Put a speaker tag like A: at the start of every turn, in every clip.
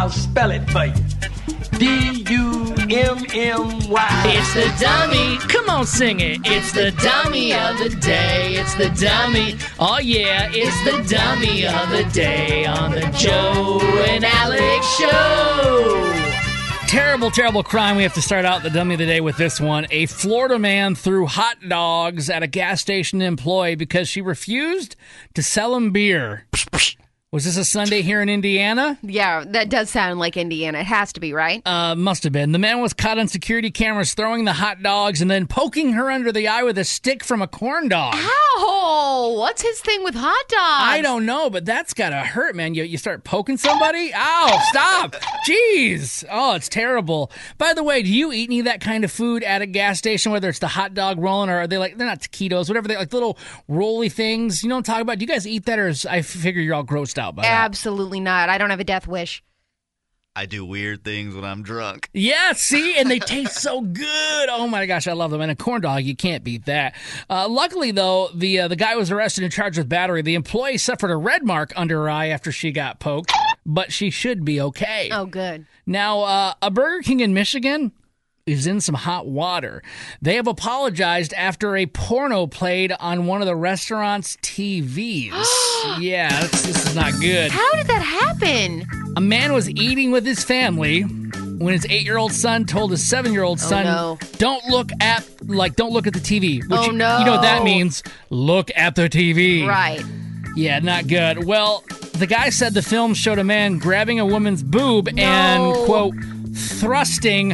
A: I'll spell it for you. D-U-M-M-Y.
B: It's the dummy. Come on, sing it. It's the dummy of the day. It's the dummy. Oh, yeah, it's the dummy of the day on the Joe and Alex Show. Terrible, terrible crime. We have to start out the dummy of the day with this one. A Florida man threw hot dogs at a gas station employee because she refused to sell him beer. Was this a Sunday here in Indiana?
C: Yeah, that does sound like Indiana. It has to be, right?
B: Must have been. The man was caught on security cameras throwing the hot dogs and then poking her under the eye with a stick from a corn dog.
C: Ow! What's his thing with hot dogs?
B: I don't know, but that's gotta hurt, man. You start poking somebody? Ow, stop! Jeez! Oh, it's terrible. By the way, do you eat any of that kind of food at a gas station, whether it's the hot dog rolling or are they like, they're not taquitos, whatever, they're like little rolly things? You know what I'm talking about? Do you guys eat that, or I figure you're all grossed out by that?
C: Absolutely not. I don't have a death wish.
D: I do weird things when I'm drunk.
B: Yeah, see? And they taste so good. Oh, my gosh, I love them. And a corn dog, you can't beat that. Luckily, though, the guy was arrested and charged with battery. The employee suffered a red mark under her eye after she got poked, but she should be okay.
C: Oh, good.
B: Now, a Burger King in Michigan is in some hot water. They have apologized after a porno played on one of the restaurant's TVs. Yeah, this is not good.
C: How did that happen?
B: A man was eating with his family when his 8-year-old son told his 7-year-old son, don't look at the TV. Which you know what that means. Look at the TV.
C: Right.
B: Yeah, not good. Well, the guy said the film showed a man grabbing a woman's boob and, quote, thrusting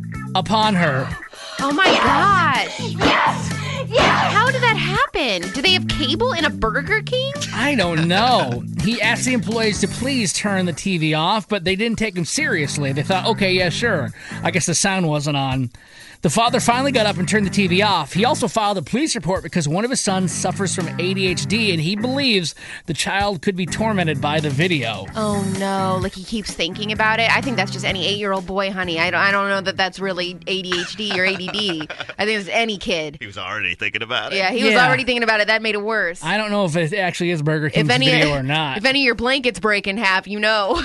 B: upon her.
C: Oh my gosh. Yes! How did that happen? Do they have cable in a Burger King?
B: I don't know. He asked the employees to please turn the TV off, but they didn't take him seriously. They thought, okay, yeah, sure. I guess the sound wasn't on. The father finally got up and turned the TV off. He also filed a police report because one of his sons suffers from ADHD, and he believes the child could be tormented by the video.
C: Oh, no. Like, he keeps thinking about it? I think that's just any 8-year-old boy, honey. I don't know that that's really ADHD or ADD. I think it's any kid.
D: He was already thinking about it.
C: Yeah, he was already thinking about it. That made it worse.
B: I don't know if it actually is Burger King's video or not.
C: If any of your blankets break in half, you know.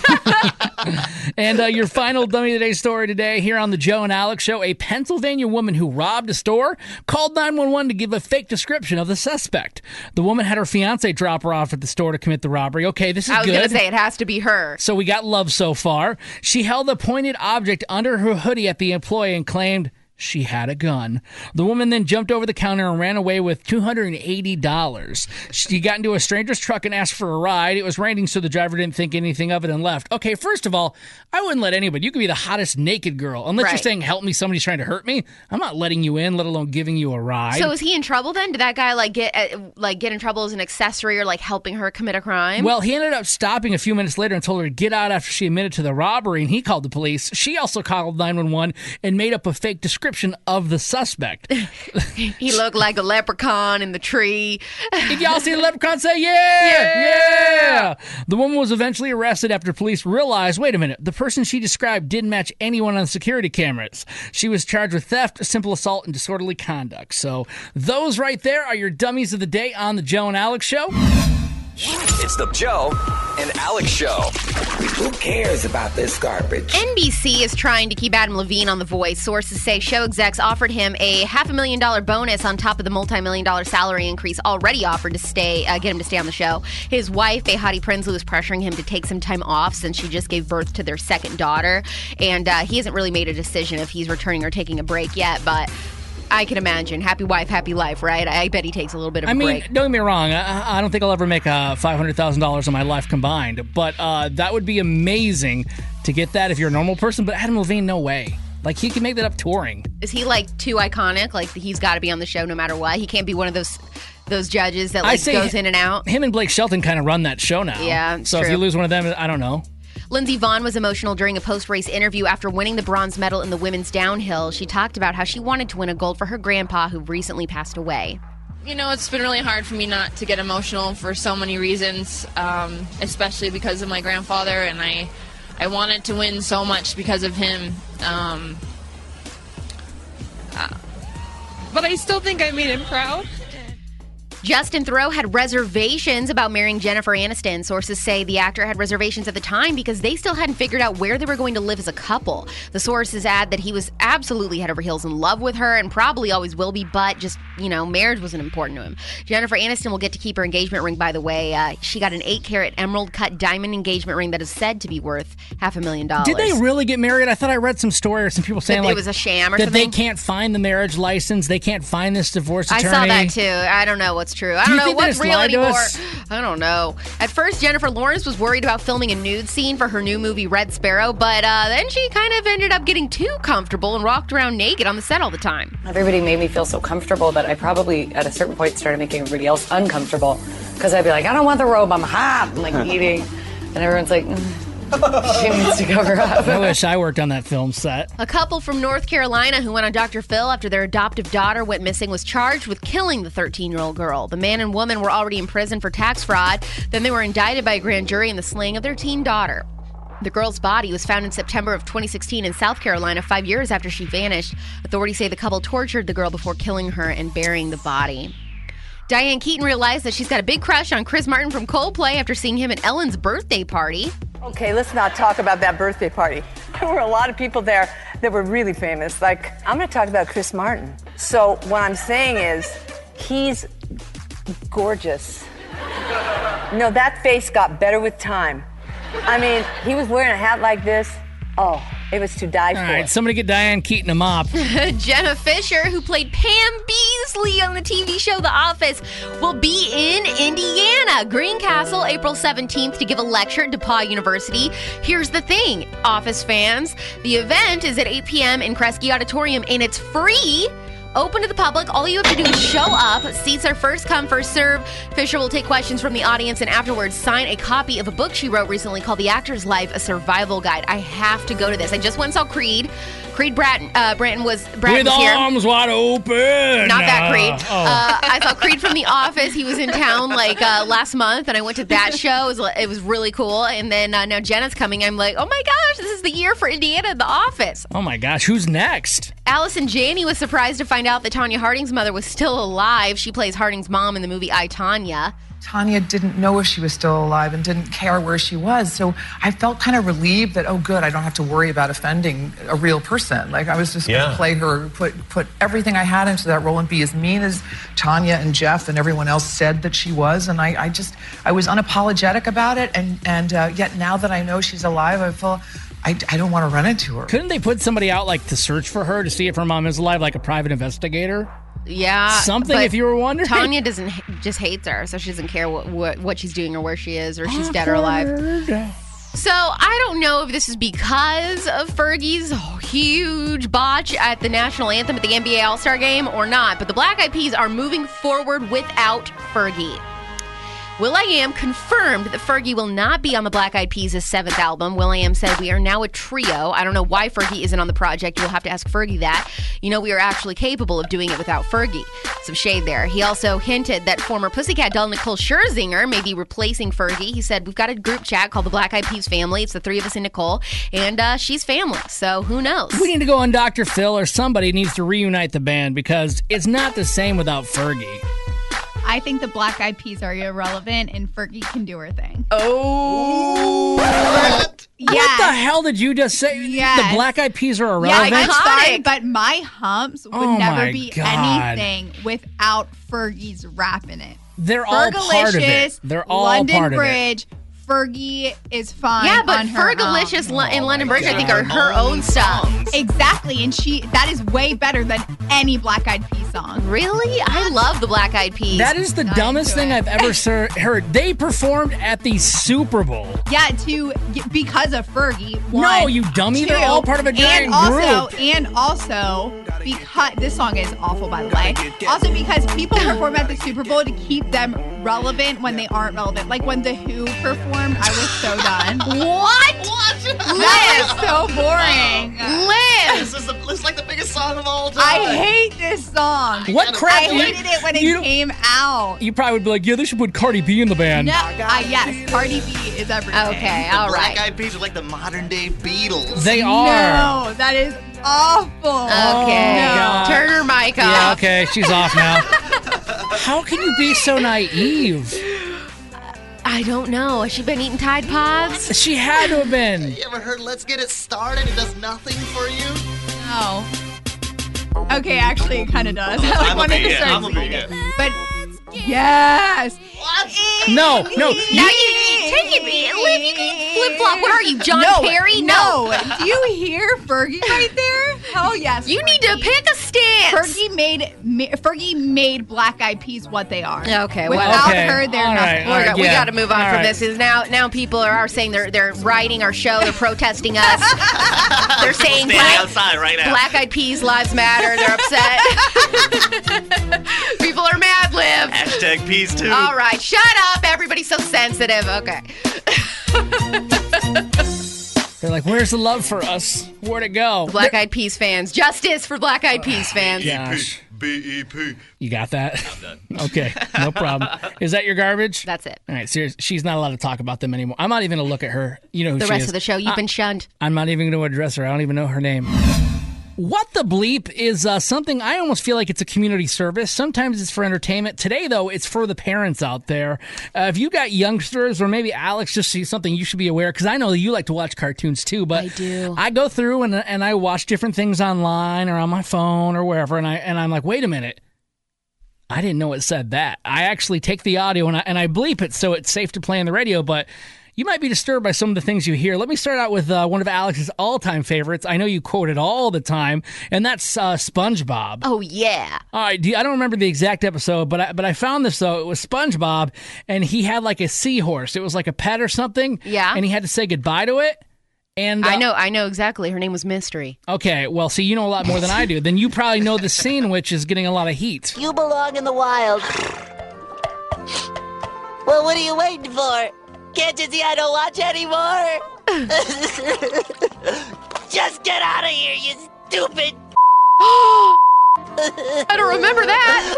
B: And your final dummy of the day story today here on the Joe and Alex Show. A Pennsylvania woman who robbed a store called 911 to give a fake description of the suspect. The woman had her fiancé drop her off at the store to commit the robbery. Okay, this is good.
C: I was going to say, it has to be her.
B: So we got love so far. She held a pointed object under her hoodie at the employee and claimed she had a gun. The woman then jumped over the counter and ran away with $280. She got into a stranger's truck and asked for a ride. It was raining, so the driver didn't think anything of it and left. Okay, first of all, I wouldn't let anybody. You could be the hottest naked girl. Unless you're saying, help me, somebody's trying to hurt me. I'm not letting you in, let alone giving you a ride.
C: So is he in trouble then? Did that guy get in trouble as an accessory or helping her commit a crime?
B: Well, he ended up stopping a few minutes later and told her to get out after she admitted to the robbery, and he called the police. She also called 911 and made up a fake description of the suspect.
C: He looked like a leprechaun in the tree.
B: If y'all see the leprechaun, say yeah! The woman was eventually arrested after police realized, wait a minute, the person she described didn't match anyone on the security cameras. She was charged with theft, simple assault, and disorderly conduct. So those right there are your dummies of the day on the Joe and Alex Show.
E: It's the Joe and Alex Show.
F: Who cares about this garbage?
C: NBC is trying to keep Adam Levine on The Voice. Sources say show execs offered him a $500,000 bonus on top of the multi-million-dollar salary increase already offered to get him to stay on the show. His wife, Behati Prinsloo, is pressuring him to take some time off since she just gave birth to their second daughter. And he hasn't really made a decision if he's returning or taking a break yet, but I can imagine. Happy wife, happy life, right? I bet he takes a little bit of a break.
B: Don't get me wrong. I don't think I'll ever make $500,000 in my life combined. But that would be amazing to get that if you're a normal person. But Adam Levine, no way. He can make that up touring.
C: Is he, too iconic? He's got to be on the show no matter what? He can't be one of those judges that, goes in and out?
B: Him and Blake Shelton kind of run that show now.
C: Yeah,
B: So
C: true.
B: if you lose one of them, I don't know.
C: Lindsey Vonn was emotional during a post-race interview after winning the bronze medal in the women's downhill. She talked about how she wanted to win a gold for her grandpa, who recently passed away.
G: You know, it's been really hard for me not to get emotional for so many reasons, especially because of my grandfather, and I wanted to win so much because of him. But I still think I made him proud.
C: Justin Theroux had reservations about marrying Jennifer Aniston. Sources say the actor had reservations at the time because they still hadn't figured out where they were going to live as a couple. The sources add that he was absolutely head over heels in love with her and probably always will be, but just, marriage wasn't important to him. Jennifer Aniston will get to keep her engagement ring, by the way. She got an 8-carat emerald cut diamond engagement ring that is said to be worth $500,000.
B: Did they really get married? I thought I read some story or some people saying
C: it was a sham or
B: that
C: something.
B: They can't find the marriage license. They can't find this divorce attorney.
C: I saw that too. I don't know what's true. I don't know what's real anymore. I don't know. At first, Jennifer Lawrence was worried about filming a nude scene for her new movie Red Sparrow, but then she kind of ended up getting too comfortable and walked around naked on the set all the time.
H: Everybody made me feel so comfortable that I probably, at a certain point, started making everybody else uncomfortable because I'd be like, I don't want the robe, I'm hot, I'm like eating. And everyone's like, she needs to cover up.
B: I wish I worked on that film set.
C: A couple from North Carolina who went on Dr. Phil after their adoptive daughter went missing was charged with killing the 13-year-old girl. The man and woman were already in prison for tax fraud. Then they were indicted by a grand jury in the slaying of their teen daughter. The girl's body was found in September of 2016 in South Carolina, 5 years after she vanished. Authorities say the couple tortured the girl before killing her and burying the body. Diane Keaton realized that she's got a big crush on Chris Martin from Coldplay after seeing him at Ellen's birthday party.
I: Okay, let's not talk about that birthday party. There were a lot of people there that were really famous. Like, I'm going to talk about Chris Martin. So what I'm saying is, he's gorgeous. No, that face got better with time. I mean, he was wearing a hat like this. Oh, it was to die for.
B: All right, somebody get Diane Keaton a mop.
C: Jenna Fisher, who played Pam Beasley on the TV show The Office, will be in Indiana, Greencastle, April 17th to give a lecture at DePauw University. Here's the thing, Office fans. The event is at 8 p.m. in Kresge Auditorium, and it's free. Open to the public. All you have to do is show up. Seats are first come, first serve. Fisher will take questions from the audience and afterwards sign a copy of a book she wrote recently called The Actor's Life, A Survival Guide. I have to go to this. I just went and saw Creed. Creed Bratton was here.
B: With arms wide open.
C: Not that Creed. I saw Creed from The Office. He was in town last month, and I went to that show. It was really cool. And then now Jenna's coming. I'm like, oh my gosh, this is the year for Indiana and The Office.
B: Oh my gosh, who's next?
C: Allison Janney was surprised to find out that Tonya Harding's mother was still alive. She plays Harding's mom in the movie I, Tonya.
J: Tonya didn't know if she was still alive and didn't care where she was. So I felt kind of relieved that, oh, good, I don't have to worry about offending a real person. Like, I was just going to play her, put everything I had into that role and be as mean as Tonya and Jeff and everyone else said that she was. And I was unapologetic about it. And yet now that I know she's alive, I feel I don't want to run into her.
B: Couldn't they put somebody out, to search for her to see if her mom is alive, like a private investigator?
C: Yeah.
B: Something, if you were wondering.
C: Tonya just hates her, so she doesn't care what she's doing or where she is or if she's dead or alive. So I don't know if this is because of Fergie's huge botch at the national anthem at the NBA All-Star Game or not, but the Black Eyed Peas are moving forward without Fergie. will.i.am confirmed that Fergie will not be on the Black Eyed Peas' 7th album. will.i.am said, we are now a trio. I don't know why Fergie isn't on the project. You'll have to ask Fergie that. We are actually capable of doing it without Fergie. Some shade there. He also hinted that former Pussycat doll Nicole Scherzinger may be replacing Fergie. He said, we've got a group chat called the Black Eyed Peas family. It's the three of us and Nicole, and she's family, so who knows?
B: We need to go on Dr. Phil, or somebody needs to reunite the band because it's not the same without Fergie.
K: I think the Black Eyed Peas are irrelevant and Fergie can do her thing.
B: Oh! What?
K: Yes.
B: What the hell did you just say?
K: Yes.
B: The Black Eyed Peas are irrelevant?
K: Yeah, I'm sorry, but My Humps would never be
B: God.
K: anything without Fergie's rap in it.
B: They're all part of it. They're all
K: London
B: part of
K: Bridge,
B: it.
K: Fergie is fine.
C: Yeah, but
K: on her
C: Fergalicious
K: own.
C: and London Bridge, I think, are her own stuff.
K: Exactly, and that is way better than any Black Eyed Peas song.
C: Really? I love the Black Eyed Peas.
B: That is the dumbest thing I've ever heard. They performed at the Super Bowl.
K: Yeah, because of Fergie. One,
B: no, you dummy. They're all part of a giant group.
K: And also, because this song is awful, by the way. Also, because people perform at the Super Bowl to keep them relevant when they aren't relevant. Like when The Who performed, I was so done.
C: What?
K: That is so boring.
C: Liz!
D: This is like the biggest song of all time.
K: I hate this song.
B: What crap?
K: I hated it when it came out.
B: You probably would be like, yeah, they should put Cardi B in the band.
K: No, yes, Cardi B is everything.
C: Okay,
D: the
C: all
D: Black
C: right.
D: Eyed Peas are like the modern day Beatles.
B: They are.
K: No, that is awful.
C: Okay.
B: God.
C: Turn her mic off.
B: Yeah, okay, she's off now. How can you be so naive?
C: I don't know. Has she been eating Tide Pods?
B: She had to have been.
D: You ever heard Let's Get It Started? It does nothing for you?
K: No. Okay, actually, it kind of does. I
D: I'm
K: wanted to start
D: I'm a
K: singing
D: vegan.
K: it. But yes.
B: No.
C: Now you take it, Liv. You can flip flop. What are you, John Kerry?
K: No. Do you hear Fergie right there? Oh yes.
C: You need to pick a stance.
K: Fergie made Black Eyed Peas what they are.
C: Okay.
K: Without
B: Okay.
K: her, they're
B: All
K: nothing.
B: right.
C: We got to move on
B: All
C: from
B: right.
C: this. Because now people are saying they're writing our show. They're protesting us. They're saying
D: Standing outside right now.
C: Black Eyed Peas lives matter. They're upset. People are mad, Liv.
D: Hashtag peas too.
C: All right, shut up. Everybody's so sensitive. Okay.
B: They're like, where's the love for us? Where'd it go?
C: Black Eyed Peas fans. Justice for Black Eyed Peas fans.
B: Gosh.
D: B-E-P.
B: You got that? Okay, no problem. Is that your garbage?
C: That's it.
B: All right, seriously, she's not allowed to talk about them anymore. I'm not even going to look at her. You know who
C: The
B: she
C: rest
B: is.
C: of the show, you've been shunned.
B: I'm not even going to address her. I don't even know her name. What the bleep is something I almost feel like it's a community service. Sometimes it's for entertainment. Today, though, it's for the parents out there. If you got youngsters, or maybe Alex, just see something you should be aware, because I know you like to watch cartoons too, but
C: I do.
B: I go through and I watch different things online or on my phone or wherever, and I'm like, wait a minute. I didn't know it said that. I actually take the audio and I bleep it so it's safe to play on the radio, but you might be disturbed by some of the things you hear. Let me start out with one of Alex's all-time favorites. I know you quote it all the time, and that's SpongeBob.
C: Oh, yeah.
B: All right, I don't remember the exact episode, but I found this, though. It was SpongeBob, and he had like a seahorse. It was like a pet or something.
C: Yeah.
B: And he had to say goodbye to it. And
C: I know exactly. Her name was Mystery.
B: Okay, well, see, you know a lot more than I do. Then you probably know the scene, which is getting a lot of heat.
L: You belong in the wild. Well, what are you waiting for? Can't you see I don't watch anymore? Just get out of here, you stupid.
C: I don't remember that.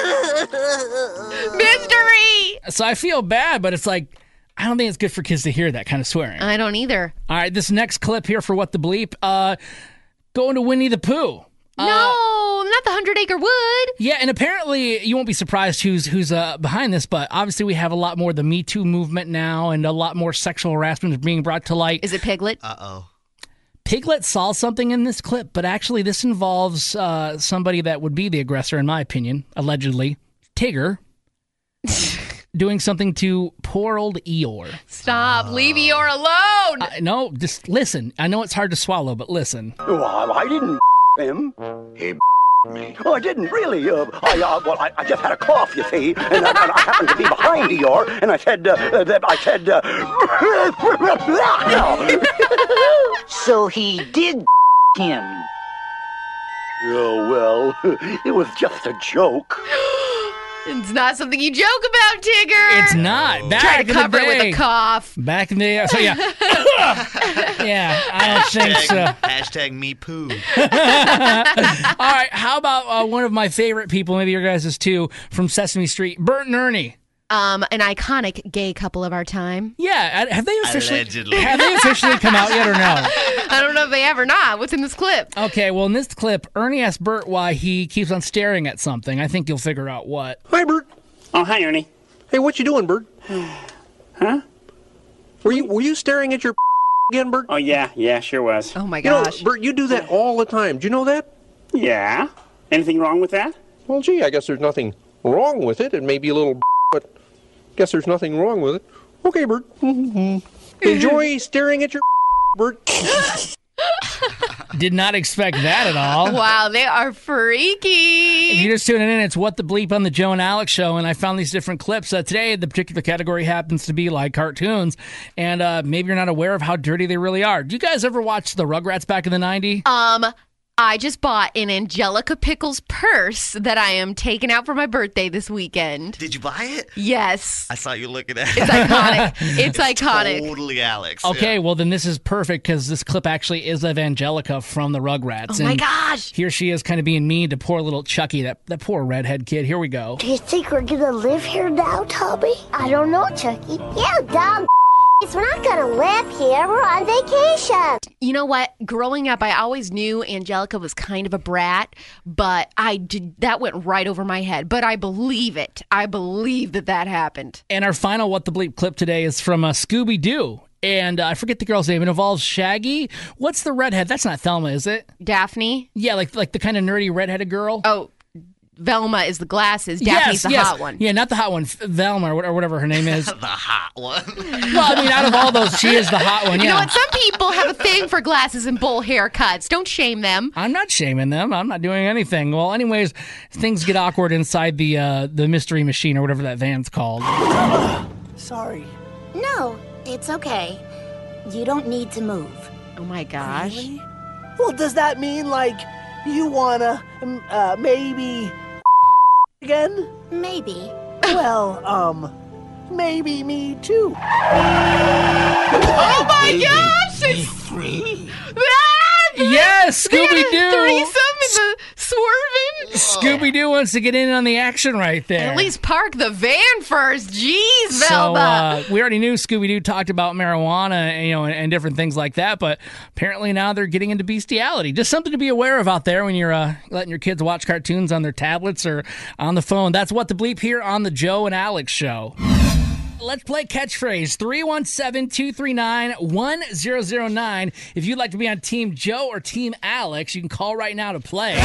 C: Mystery.
B: So I feel bad, but it's like, I don't think it's good for kids to hear that kind of swearing.
C: I don't either.
B: All right, this next clip here for What the Bleep, going to Winnie the Pooh.
C: No, not the 100-Acre Wood.
B: Yeah, and apparently you won't be surprised who's behind this, but obviously we have a lot more of the Me Too movement now, and a lot more sexual harassment is being brought to light.
C: Is it Piglet?
D: Uh-oh.
B: Piglet saw something in this clip, but actually this involves somebody that would be the aggressor, in my opinion, allegedly. Tigger. Doing something to poor old Eeyore.
C: Stop. Leave Eeyore alone.
B: No, just listen. I know it's hard to swallow, but listen.
M: Oh, I didn't him. He me. Oh, I didn't really. I just had a cough, you see, and I happened to be behind Eeyore, and I said,
L: So he did him.
M: Oh, well, it was just a joke.
C: It's not something you joke about, Tigger.
B: It's not. Back
C: Try to
B: in the
C: cover it with
B: day.
C: a cough.
B: Back in the day. So, yeah. Yeah, I don't think so.
D: Hashtag me poo.
B: All right, how about one of my favorite people, maybe your guys' too, from Sesame Street, Bert and Ernie.
C: An iconic gay couple of our time.
B: Yeah, have they officially
D: Allegedly.
B: come out yet or no?
C: I don't know if they have or not. What's in this clip?
B: Okay, well, in this clip, Ernie asks Bert why he keeps on staring at something. I think you'll figure out what.
N: Hi, Bert.
O: Oh, hi, Ernie.
N: Hey, what you doing, Bert?
O: Huh?
N: Were you staring at your again, Bert?
O: Oh, yeah, sure was.
C: Oh, my
N: You know,
C: gosh.
N: Bert, you do that all the time. Do you know that?
O: Yeah. Anything wrong with that?
N: Well, gee, I guess there's nothing wrong with it. It may be a little but guess there's nothing wrong with it. Okay, Bert. Enjoy staring at your Bert.
B: Did not expect that at all.
C: Wow, they are freaky.
B: If you're just tuning in, it's What the Bleep on the Joe and Alex Show, and I found these different clips. Today, the particular category happens to be like cartoons, and maybe you're not aware of how dirty they really are. Do you guys ever watch the Rugrats back in the 90s?
C: I just bought an Angelica Pickles purse that I am taking out for my birthday this weekend.
D: Did you buy it?
C: Yes.
D: I saw you looking at it.
C: It's iconic. It's iconic.
D: Totally Alex.
B: Okay,
D: Yeah.
B: well, then this is perfect because this clip actually is of Angelica from the Rugrats.
C: Oh, my
B: and
C: gosh.
B: Here she is kind of being mean to poor little Chucky, that poor redhead kid. Here we go.
P: Do you think we're gonna live here now, Tommy? I don't know, Chucky. Yeah, Dad. We're not gonna live here. We're on vacation.
C: You know what? Growing up, I always knew Angelica was kind of a brat, but that went right over my head. But I believe it. I believe that happened.
B: And our final What the Bleep clip today is from Scooby-Doo. And I forget the girl's name. It involves Shaggy. What's the redhead? That's not Thelma, is it?
C: Daphne?
B: Yeah, like the kind of nerdy redheaded girl.
C: Oh, Velma is the glasses. Daphne's the hot one.
B: Yeah, not the hot one. Velma or whatever her name is.
D: The hot one.
B: Well, I mean, out of all those, she is the hot one. Yeah.
C: You know what? Some people have a thing for glasses and bowl haircuts. Don't shame them.
B: I'm not shaming them. I'm not doing anything. Well, anyways, things get awkward inside the mystery machine or whatever that van's called.
P: Sorry. No, it's okay. You don't need to move.
C: Oh my gosh.
Q: Really? Well, does that mean, like, you wanna, maybe again?
P: Maybe.
Q: Well, maybe me too.
C: Oh my gosh! It's
Q: free.
B: Yes, Scooby-Doo.
C: Threesome in the swerving.
B: Scooby-Doo wants to get in on the action right there.
C: At least park the van first. Jeez, Velma.
B: So we already knew Scooby-Doo talked about marijuana, and different things like that. But apparently now they're getting into bestiality. Just something to be aware of out there when you're letting your kids watch cartoons on their tablets or on the phone. That's What the Bleep here on the Joe and Alex Show. Let's play catchphrase 317-239-1009. If you'd like to be on Team Joe or Team Alex, you can call right now to play.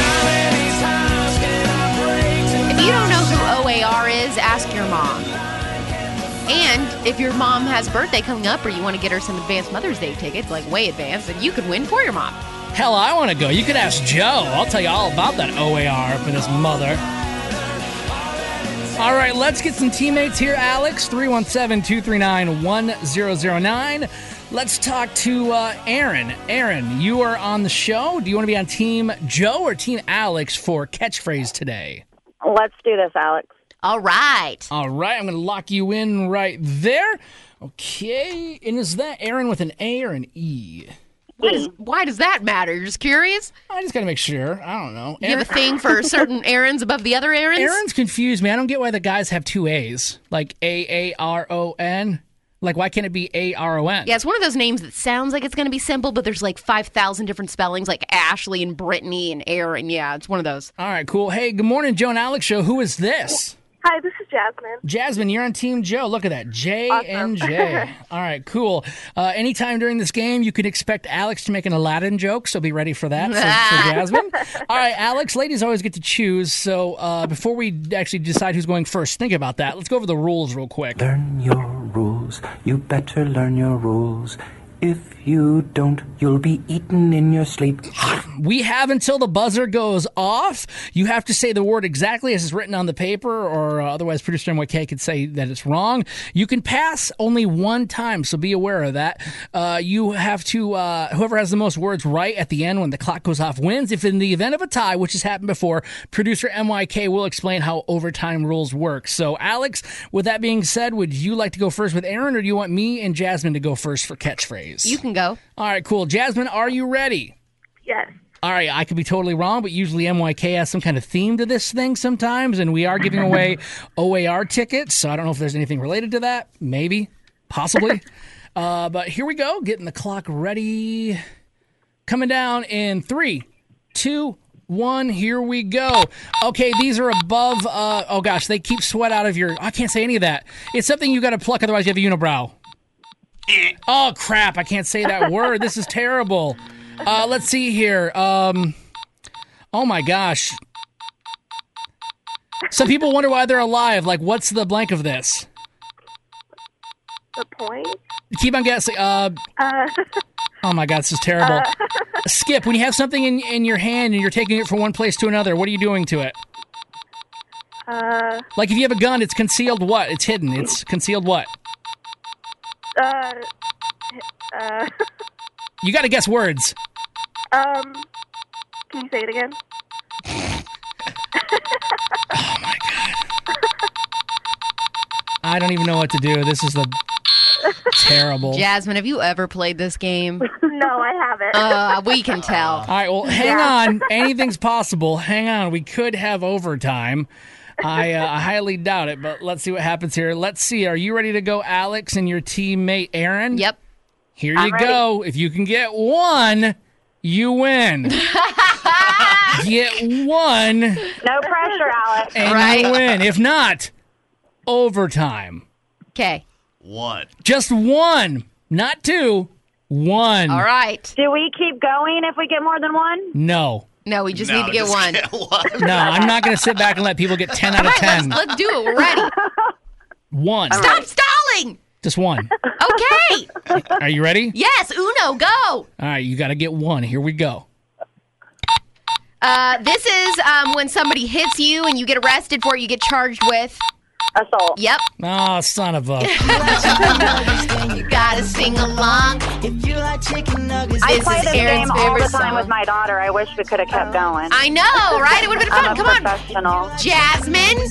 C: If you don't know who OAR is, ask your mom. And if your mom has a birthday coming up or you want to get her some advanced Mother's Day tickets, like way advanced, then you could win for your mom.
B: Hell, I want to go. You could ask Joe. I'll tell you all about that OAR up in his mother. All right, let's get some teammates here, Alex. 317-239-1009. Let's talk to Aaron. Aaron, you are on the show. Do you want to be on Team Joe or Team Alex for catchphrase today?
R: Let's do this, Alex.
C: All right.
B: All right, I'm going to lock you in right there. Okay, and is that Aaron with an A or an E?
C: Why does that matter? You're just curious?
B: I just got to make sure. I don't know.
C: You have a thing for certain Aarons above the other Aarons?
B: Aaron's confused me. I don't get why the guys have two A's, like A-A-R-O-N. Like, why can't it be A-R-O-N?
C: Yeah, it's one of those names that sounds like it's going to be simple, but there's like 5,000 different spellings, like Ashley and Brittany and Aaron. Yeah, it's one of those.
B: All right, cool. Hey, good morning, Joe and Alex Show. Who is this?
R: Hi, this is Jasmine.
B: Jasmine, you're on Team Joe. Look at that. J
R: Awesome.
B: and J. All right, cool. Anytime during this game, you can expect Alex to make an Aladdin joke, so be ready for that for Jasmine. All right, Alex, ladies always get to choose, so before we actually decide who's going first, think about that. Let's go over the rules real quick.
S: Learn your rules. You better learn your rules. If you don't, you'll be eaten in your sleep.
B: We have until the buzzer goes off. You have to say the word exactly as it's written on the paper, or otherwise producer MYK could say that it's wrong. You can pass only one time, so be aware of that. You have to, whoever has the most words right at the end when the clock goes off wins. If in the event of a tie, which has happened before, producer MYK will explain how overtime rules work. So, Alex, with that being said, would you like to go first with Aaron, or do you want me and Jasmine to go first for catchphrase?
C: You can go.
B: All right, cool. Jasmine, are you ready?
R: Yes.
B: All right, I could be totally wrong, but usually MYK has some kind of theme to this thing sometimes, and we are giving away OAR tickets, so I don't know if there's anything related to that. Maybe. Possibly. But here we go. Getting the clock ready. Coming down in 3, 2, 1. Here we go. Okay, these are above, oh gosh, they keep sweat out of your, I can't say any of that. It's something you got to pluck, otherwise you have a unibrow. Oh, crap. I can't say that word. This is terrible. Let's see here. Oh, my gosh. Some people wonder why they're alive. Like, what's the blank of this?
R: The point?
B: Keep on guessing. Oh, my God. This is terrible. Skip, when you have something in your hand and you're taking it from one place to another, what are you doing to it? Like, if you have a gun, it's concealed what? It's hidden. It's concealed what? You got to guess words.
R: Can you say it again?
B: Oh, my God. I don't even know what to do. This is terrible.
C: Jasmine, have you ever played this game?
R: No, I haven't.
C: We can tell.
B: All right, well, hang on. Anything's possible. Hang on. We could have overtime. I highly doubt it, but let's see what happens here. Let's see. Are you ready to go, Alex, and your teammate, Aaron?
C: Yep.
B: Here you go. If you can get one, you win. Get one.
R: No pressure, Alex.
B: And you win. If not, overtime.
C: Okay.
D: One.
B: Just one. Not two. One.
C: All right.
R: Do we keep going if we get more than one?
B: No.
C: No, we just need to get one.
B: No, I'm not going to sit back and let people get 10 out of 10.
C: Let's do it. We're ready.
B: One.
C: Stop stalling.
B: Just one.
C: Okay.
B: Are you ready?
C: Yes, Uno, go.
B: All right, you got to get one. Here we go.
C: This is when somebody hits you and you get arrested for it. You get charged with
R: assault.
C: Yep.
B: Oh, son of a.
C: You gotta sing along. If you like chicken nuggets,
R: I play this game all the time with my daughter. I wish we could have kept going.
C: I know, right? It would have been fun. Come on.
R: Professional.
C: Jasmine.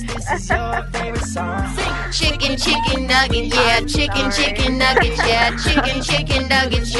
C: Chicken nugget, yeah. Chicken nuggets, yeah. Chicken nuggets,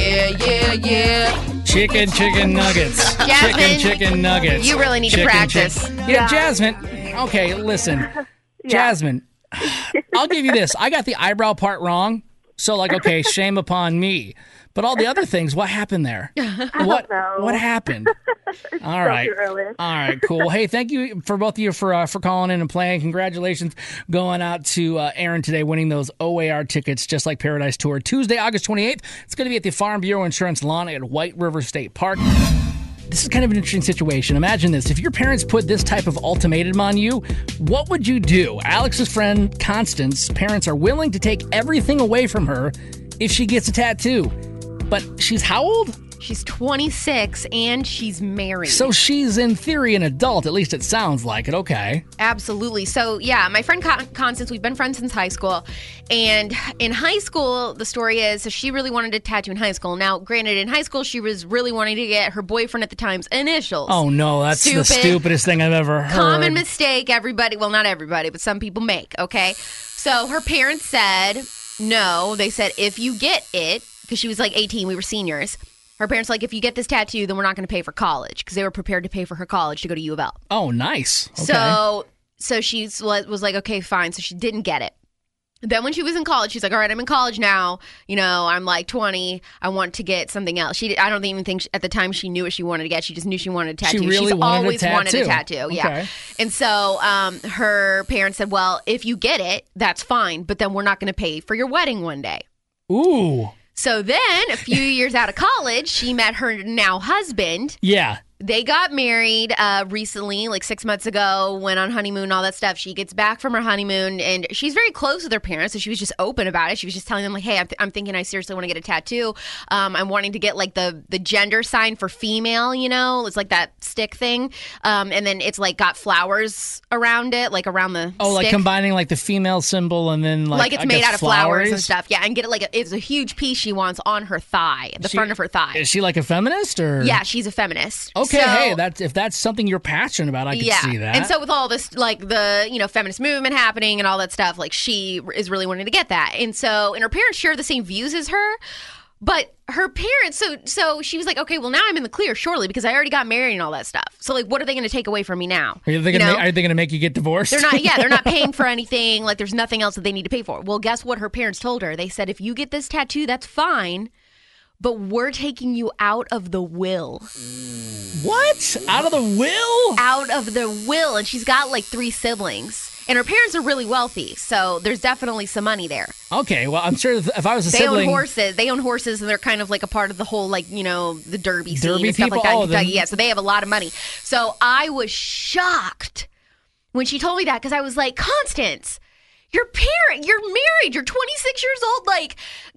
C: yeah.
B: Chicken nuggets.
C: Jasmine,
B: Chicken nuggets.
C: You really need to practice.
B: Yeah, Jasmine. Okay, listen. Jasmine, I'll give you this. I got the eyebrow part wrong. So, okay, shame upon me. But all the other things, what happened there? What happened? All right. All right, cool. Hey, thank you for both of you for calling in and playing. Congratulations going out to Aaron today, winning those OAR tickets, Just Like Paradise Tour. Tuesday, August 28th. It's going to be at the Farm Bureau Insurance lawn at White River State Park. This is kind of an interesting situation. Imagine this. If your parents put this type of ultimatum on you, what would you do? Alex's friend, Constance, parents are willing to take everything away from her if she gets a tattoo. But she's how old?
C: She's 26 and she's married.
B: So she's in theory an adult. At least it sounds like it. Okay.
C: Absolutely. So yeah, my friend Constance, we've been friends since high school. And in high school, the story is, so she really wanted a tattoo in high school. Now, granted, in high school, she was really wanting to get her boyfriend at the time's initials.
B: Oh no, that's the stupidest thing I've ever heard.
C: Common mistake everybody, well, not everybody, but some people make, okay? So her parents said no. They said, if you get it, because she was like 18, we were seniors. Her parents were like, if you get this tattoo, then we're not going to pay for college, because they were prepared to pay for her college to go to U of L.
B: Oh, nice. Okay.
C: So she was like, okay, fine. So she didn't get it. Then when she was in college, she's like, all right, I'm in college now. You know, I'm like 20. I want to get something else. I don't even think at the time she knew what she wanted to get. She just knew she wanted a tattoo.
B: She really
C: always wanted a tattoo.
B: Okay.
C: Yeah. And so her parents said, well, if you get it, that's fine. But then we're not going to pay for your wedding one day.
B: Ooh.
C: So then a few years out of college, she met her now husband.
B: Yeah.
C: They got married recently, like 6 months ago, went on honeymoon, all that stuff. She gets back from her honeymoon, and she's very close with her parents, so she was just open about it. She was just telling them, like, hey, I'm thinking I seriously want to get a tattoo. I'm wanting to get, like, the gender sign for female, you know? It's like that stick thing. And then it's, like, got flowers around it, like, around the stick.
B: Like combining, like, the female symbol and then, like
C: it's made out of flowers and stuff. Yeah, and get it, it's a huge piece she wants on her thigh, the front of her thigh.
B: Is she, like, a feminist, or?
C: Yeah, she's a feminist.
B: Okay, so, hey, if that's something you're passionate about, I can see that.
C: And so with all this, like, the, feminist movement happening and all that stuff, like, she is really wanting to get that. And her parents share the same views as her, but her parents, so she was like, okay, well, now I'm in the clear, surely, because I already got married and all that stuff. So, like, what are they going to take away from me now?
B: Are they going to make you get divorced?
C: They're not, they're not paying for anything. Like, there's nothing else that they need to pay for. Well, guess what her parents told her? They said, if you get this tattoo, that's fine, but we're taking you out of the will.
B: What? Out of the will?
C: Out of the will. And she's got like 3 siblings. And her parents are really wealthy, so there's definitely some money there.
B: Okay, well, I'm sure if I was a sibling...
C: They own horses, and they're kind of like a part of the whole, like, the derby scene and
B: people,
C: stuff like that. Yeah, so they have a lot of money. So I was shocked when she told me that, because I was like, Constance... You're married, you're 26 years old. Like,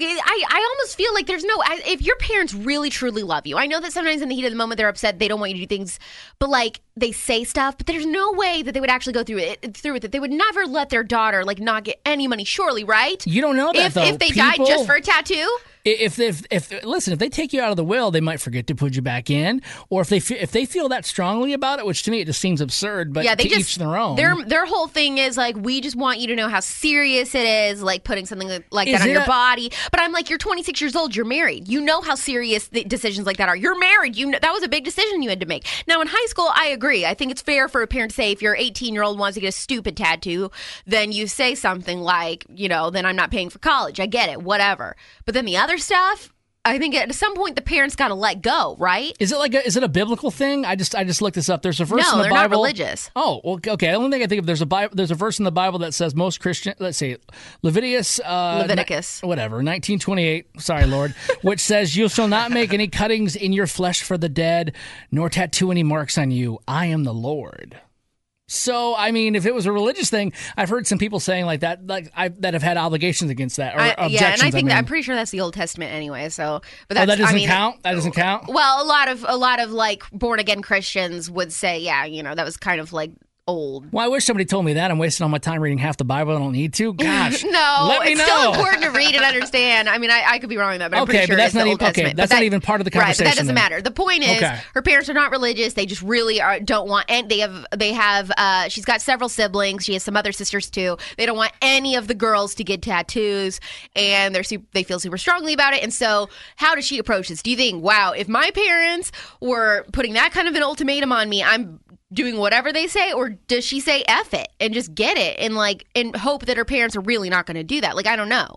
C: I almost feel like there's if your parents really, truly love you, I know that sometimes in the heat of the moment they're upset, they don't want you to do things, but like, they say stuff, but there's no way that they would actually go through with it. They would never let their daughter, like, not get any money, surely, right?
B: You don't know that,
C: if they died just for a tattoo?
B: If they take you out of the will, they might forget to put you back in, or if they feel that strongly about it, which to me it just seems absurd. But
C: yeah, they
B: to each their own.
C: Their whole thing is like, we just want you to know how serious it is, like putting something like that on your body. But I'm like, you're 26 years old, you're married, you know how serious the decisions like that are. You're married, you know that was a big decision you had to make. Now in high school, I agree. I think it's fair for a parent to say, if your 18-year-old wants to get a stupid tattoo, then you say something like, then I'm not paying for college. I get it, whatever. But then the other stuff, I think at some point the parents got to let go, right?
B: Is it a biblical thing? I just looked this up. There's a verse in the Bible.
C: No, they're not religious.
B: Oh, well, okay. The only thing I think of, there's a verse in the Bible that says most Christian, let's see, Leviticus, 1928. Sorry, Lord, which says, "You shall not make any cuttings in your flesh for the dead, nor tattoo any marks on you. I am the Lord." So, I mean, if it was a religious thing, I've heard some people saying like that, that have had obligations against that, or objections.
C: Yeah, and I think I'm pretty sure that's the Old Testament anyway. So, but
B: that doesn't count. That doesn't count.
C: Well, a lot of like born again Christians would say, yeah, that was kind of like old.
B: Well, I wish somebody told me that. I'm wasting all my time reading half the Bible. I don't need to. Gosh,
C: no,
B: let me know.
C: It's still important to read and understand. I mean, I could be wrong with that, but I'm pretty sure it's the Old Testament.
B: Okay, that's not even part of the conversation.
C: Right, but that doesn't matter. The point is, her parents are not religious. They just really don't want. And they have. She's got several siblings. She has some other sisters too. They don't want any of the girls to get tattoos, and they feel super strongly about it. And so, how does she approach this? Do you think, wow, if my parents were putting that kind of an ultimatum on me, I'm doing whatever they say, or does she say F it and just get it and hope that her parents are really not going to do that? Like, I don't know.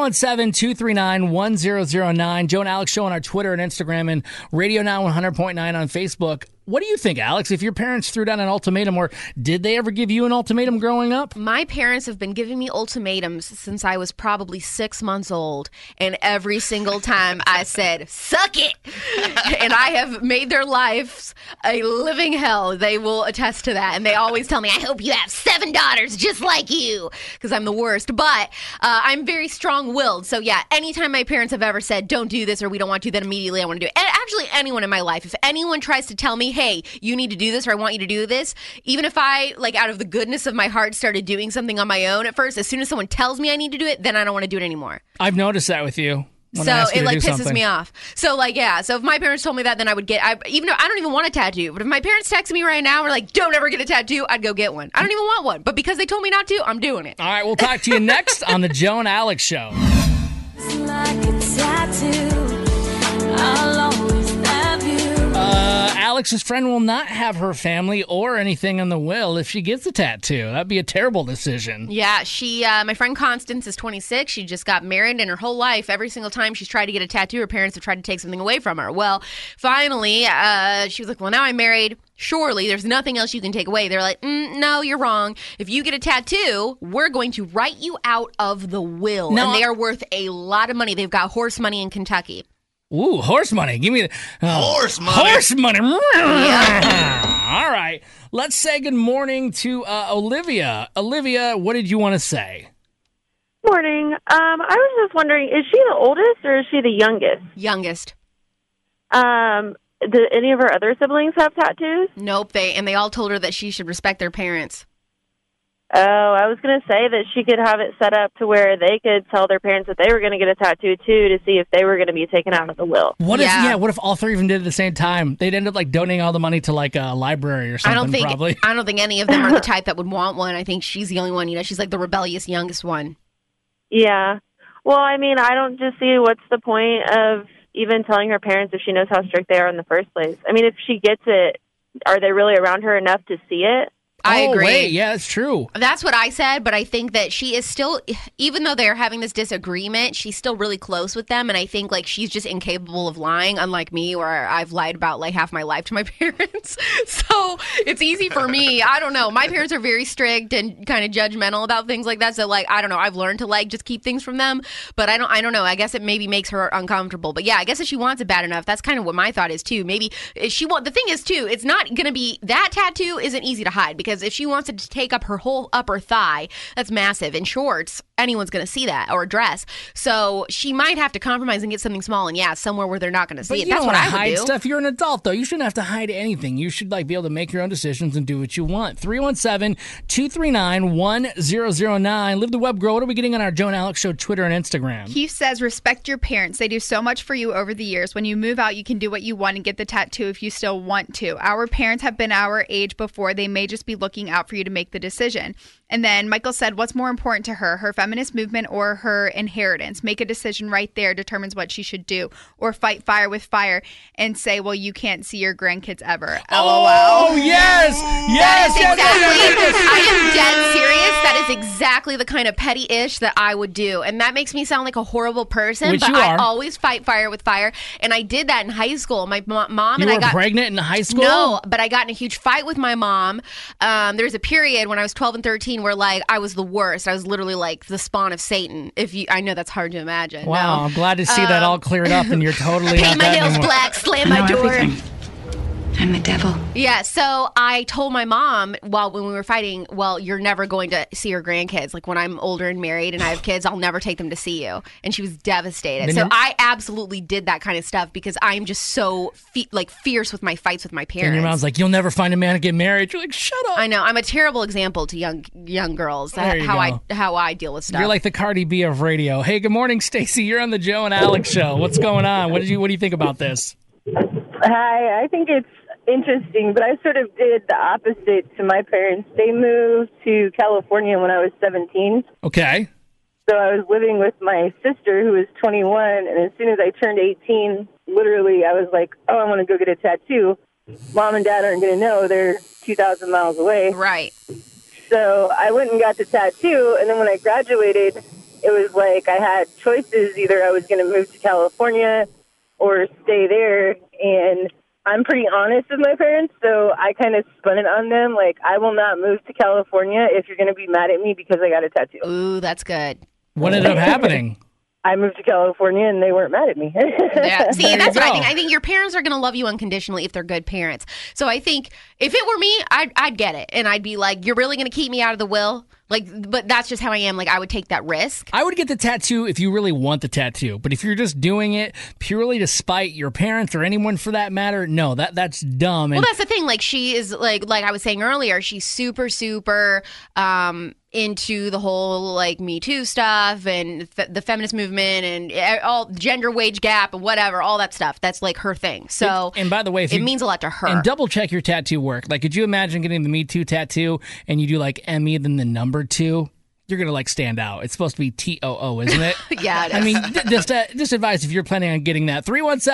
B: 317-239-1009. Joe and Alex Show on our Twitter and Instagram, and Radio Now 100.9 on Facebook. What do you think, Alex, if your parents threw down an ultimatum, or did they ever give you an ultimatum growing up?
C: My parents have been giving me ultimatums since I was probably 6 months old, and every single time I said, suck it! And I have made their lives a living hell. They will attest to that, and they always tell me, I hope you have 7 daughters just like you, because I'm the worst. But I'm very strong-willed, so yeah, anytime my parents have ever said, don't do this, or we don't want to, then immediately I want to do it. And actually, anyone in my life, if anyone tries to tell me, hey, you need to do this, or I want you to do this, even if I, like, out of the goodness of my heart started doing something on my own at first, as soon as someone tells me I need to do it, then I don't want to do it anymore.
B: I've noticed that with you.
C: So it like pisses me off. So like, yeah. So if my parents told me that, then I would even though I don't even want a tattoo, but if my parents text me right now, we're like, don't ever get a tattoo, I'd go get one. I don't even want one, but because they told me not to, I'm doing it.
B: All right, we'll talk to you next on the Joe and Alex Show.
T: It's like a tattoo. I'll always love you.
B: Alex's friend will not have her family or anything in the will if she gets a tattoo. That'd be a terrible decision.
C: Yeah, my friend Constance is 26. She just got married, and her whole life, every single time she's tried to get a tattoo, her parents have tried to take something away from her. Well, finally, she was like, well, now I'm married. Surely there's nothing else you can take away. They're like, no, you're wrong. If you get a tattoo, we're going to write you out of the will.
B: No,
C: and they are worth a lot of money. They've got horse money in Kentucky.
B: Ooh, horse money. Give me the
D: horse money.
B: Horse money.
C: Yeah.
B: All right. Let's say good morning to Olivia. Olivia, what did you want to say?
R: Morning. I was just wondering, is she the oldest or is she the youngest?
C: Youngest.
R: Do any of her other siblings have tattoos?
C: Nope. They all told her that she should respect their parents.
R: Oh, I was going to say that she could have it set up to where they could tell their parents that they were going to get a tattoo, too, to see if they were going to be taken out of the will.
B: What if all three of them did it at the same time? They'd end up, like, donating all the money to, like, a library or something, probably.
C: I don't think any of them are the type that would want one. I think she's the only one. She's, like, the rebellious youngest one.
R: Yeah. Well, I mean, I don't just see what's the point of even telling her parents if she knows how strict they are in the first place. I mean, if she gets it, are they really around her enough to see it?
C: I agree.
B: Wait, yeah, that's true.
C: That's what I said, but I think that she is still, even though they're having this disagreement, she's still really close with them, and I think, like, she's just incapable of lying, unlike me, where I've lied about, like, half my life to my parents. So it's easy for me. I don't know. My parents are very strict and kind of judgmental about things like that, so, like, I don't know. I've learned to, like, just keep things from them, but I don't know. I guess it maybe makes her uncomfortable. But, yeah, I guess if she wants it bad enough, that's kind of what my thought is, too. Maybe if she the thing is, too, it's not going to be, that tattoo isn't easy to hide, because if she wants it to take up her whole upper thigh, that's massive. In shorts, anyone's going to see that or dress. So she might have to compromise and get something small and somewhere where they're not going to see it. That's what I would
B: hide
C: do.
B: Stuff. You're an adult, though. You shouldn't have to hide anything. You should be able to make your own decisions and do what you want. 317-239-1009. Live the Web Girl. What are we getting on our Joe and Alex Show Twitter and Instagram?
K: Keith says, respect your parents. They do so much for you over the years. When you move out, you can do what you want and get the tattoo if you still want to. Our parents have been our age before. They may just be looking out for you to make the decision. And then Michael said, what's more important to her feminist movement or her inheritance? Make a decision right there, determines what she should do. Or fight fire with fire and say, well, you can't see your grandkids ever. LOL.
B: Oh, yes! Yes!
C: I am dead serious. That is exactly the kind of petty-ish that I would do. And that makes me sound like a horrible person,
B: Which
C: but
B: you
C: I
B: are.
C: always fight fire with fire. And I did that in high school. My mom
B: You
C: and I
B: were
C: got
B: pregnant in high school?
C: No, but I got in a huge fight with my mom. There was a period when I was 12 and 13 where I was the worst. I was literally like the spawn of Satan. I know that's hard to imagine.
B: Wow,
C: No.
B: I'm glad to see that all cleared up and you're totally
C: Paint
B: not
C: my
B: that
C: nails
B: anymore.
C: black, slam my door.
P: I'm the devil.
C: Yeah, so I told my mom when we were fighting, well, you're never going to see your grandkids. Like when I'm older and married and I have kids, I'll never take them to see you. And she was devastated. So I absolutely did that kind of stuff because I'm just so fierce with my fights with my parents.
B: And your mom's like, you'll never find a man to get married. You're like, shut up.
C: I know. I'm a terrible example to young girls.
B: There you go.
C: How I deal with stuff.
B: You're like the Cardi B of radio. Hey, good morning, Stacey. You're on the Joe and Alex Show. What's going on? What do you think about this?
R: Hi, I think it's interesting, but I sort of did the opposite to my parents. They moved to California when I was 17.
B: Okay.
R: So I was living with my sister who was 21, and as soon as I turned 18, literally I was like, oh, I want to go get a tattoo. Mom and Dad aren't going to know. They're 2,000 miles away.
C: Right.
R: So I went and got the tattoo, and then when I graduated, it was like I had choices. Either I was going to move to California or stay there, and I'm pretty honest with my parents, so I kind of spun it on them. Like, I will not move to California if you're going to be mad at me because I got a tattoo.
C: Ooh, that's good.
B: What ended up happening?
R: I moved to California, and they weren't mad at me.
C: Yeah. See,
B: There
C: that's
B: you
C: what I
B: go.
C: think. I think your parents are going to love you unconditionally if they're good parents. So I think if it were me, I'd get it. And I'd be like, you're really going to keep me out of the will? But that's just how I am. Like, I would take that risk.
B: I would get the tattoo if you really want the tattoo. But if you're just doing it purely to spite your parents or anyone for that matter, no, that's dumb. And
C: Well, that's the thing. Like, she is, like I was saying earlier, she's super, super into the whole, like, Me Too stuff and the feminist movement and all gender wage gap and whatever, all that stuff. That's, like, her thing. So,
B: and by the way,
C: it means a lot to her.
B: And double check your tattoo work. Like, could you imagine getting the Me Too tattoo and you do, like, Emmy, then the number 2? You're going to, like, stand out. It's supposed to be TOO, isn't it?
C: Yeah, it is.
B: I mean, just advice if you're planning on getting that.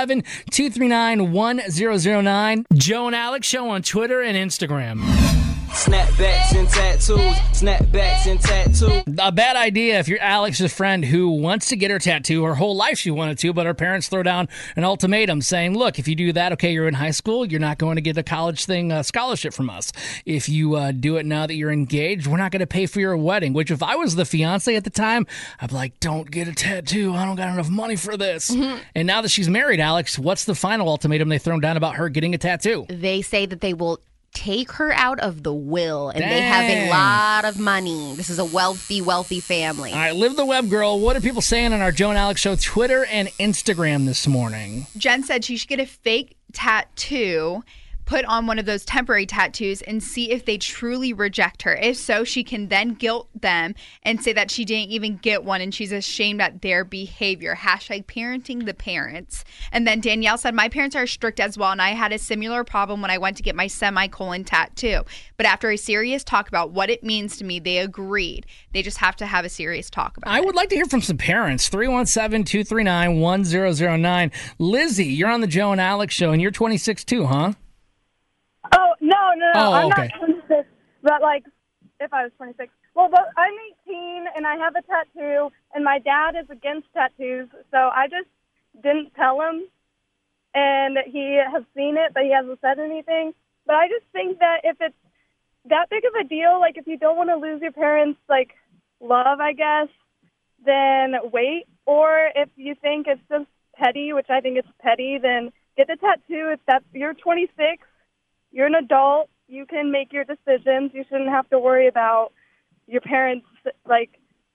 B: 317-239-1009. Joe and Alex Show on Twitter and Instagram.
U: Snapbacks and tattoos, snapbacks and tattoos.
B: A bad idea if you're Alex's friend who wants to get her tattoo. Her whole life she wanted to, but her parents throw down an ultimatum saying, look, if you do that, okay, you're in high school, you're not going to get a college scholarship from us. If you do it now that you're engaged, we're not going to pay for your wedding, which if I was the fiance at the time, I'd be like, don't get a tattoo. I don't got enough money for this. Mm-hmm. And now that she's married, Alex, what's the final ultimatum they've thrown down about her getting a tattoo?
C: They say that they will take her out of the will, and they have a lot of money. This is a wealthy, wealthy family.
B: All right, Live the Web Girl. What are people saying on our Joe and Alex Show Twitter and Instagram this morning?
K: Jen said she should get a fake tattoo, put on one of those temporary tattoos, and see if they truly reject her. If so, she can then guilt them and say that she didn't even get one and she's ashamed at their behavior. Hashtag parenting the parents. And then Danielle said, my parents are strict as well, and I had a similar problem when I went to get my semicolon tattoo. But after a serious talk about what it means to me, they agreed. They just have to have a serious talk about it.
B: I would like to hear from some parents. 317-239-1009. Lizzie, you're on the Joe and Alex Show, and you're 26 too, huh?
V: Oh, no.
B: Oh,
V: I'm
B: okay.
V: not 26, but, like, if I was 26. Well, but I'm 18, and I have a tattoo, and my dad is against tattoos, so I just didn't tell him, and he has seen it, but he hasn't said anything. But I just think that if it's that big of a deal, like, if you don't want to lose your parents', like, love, I guess, then wait. Or if you think it's just petty, which I think it's petty, then get the tattoo. If you're 26, you're an adult, you can make your decisions. You shouldn't have to worry about your parents, like,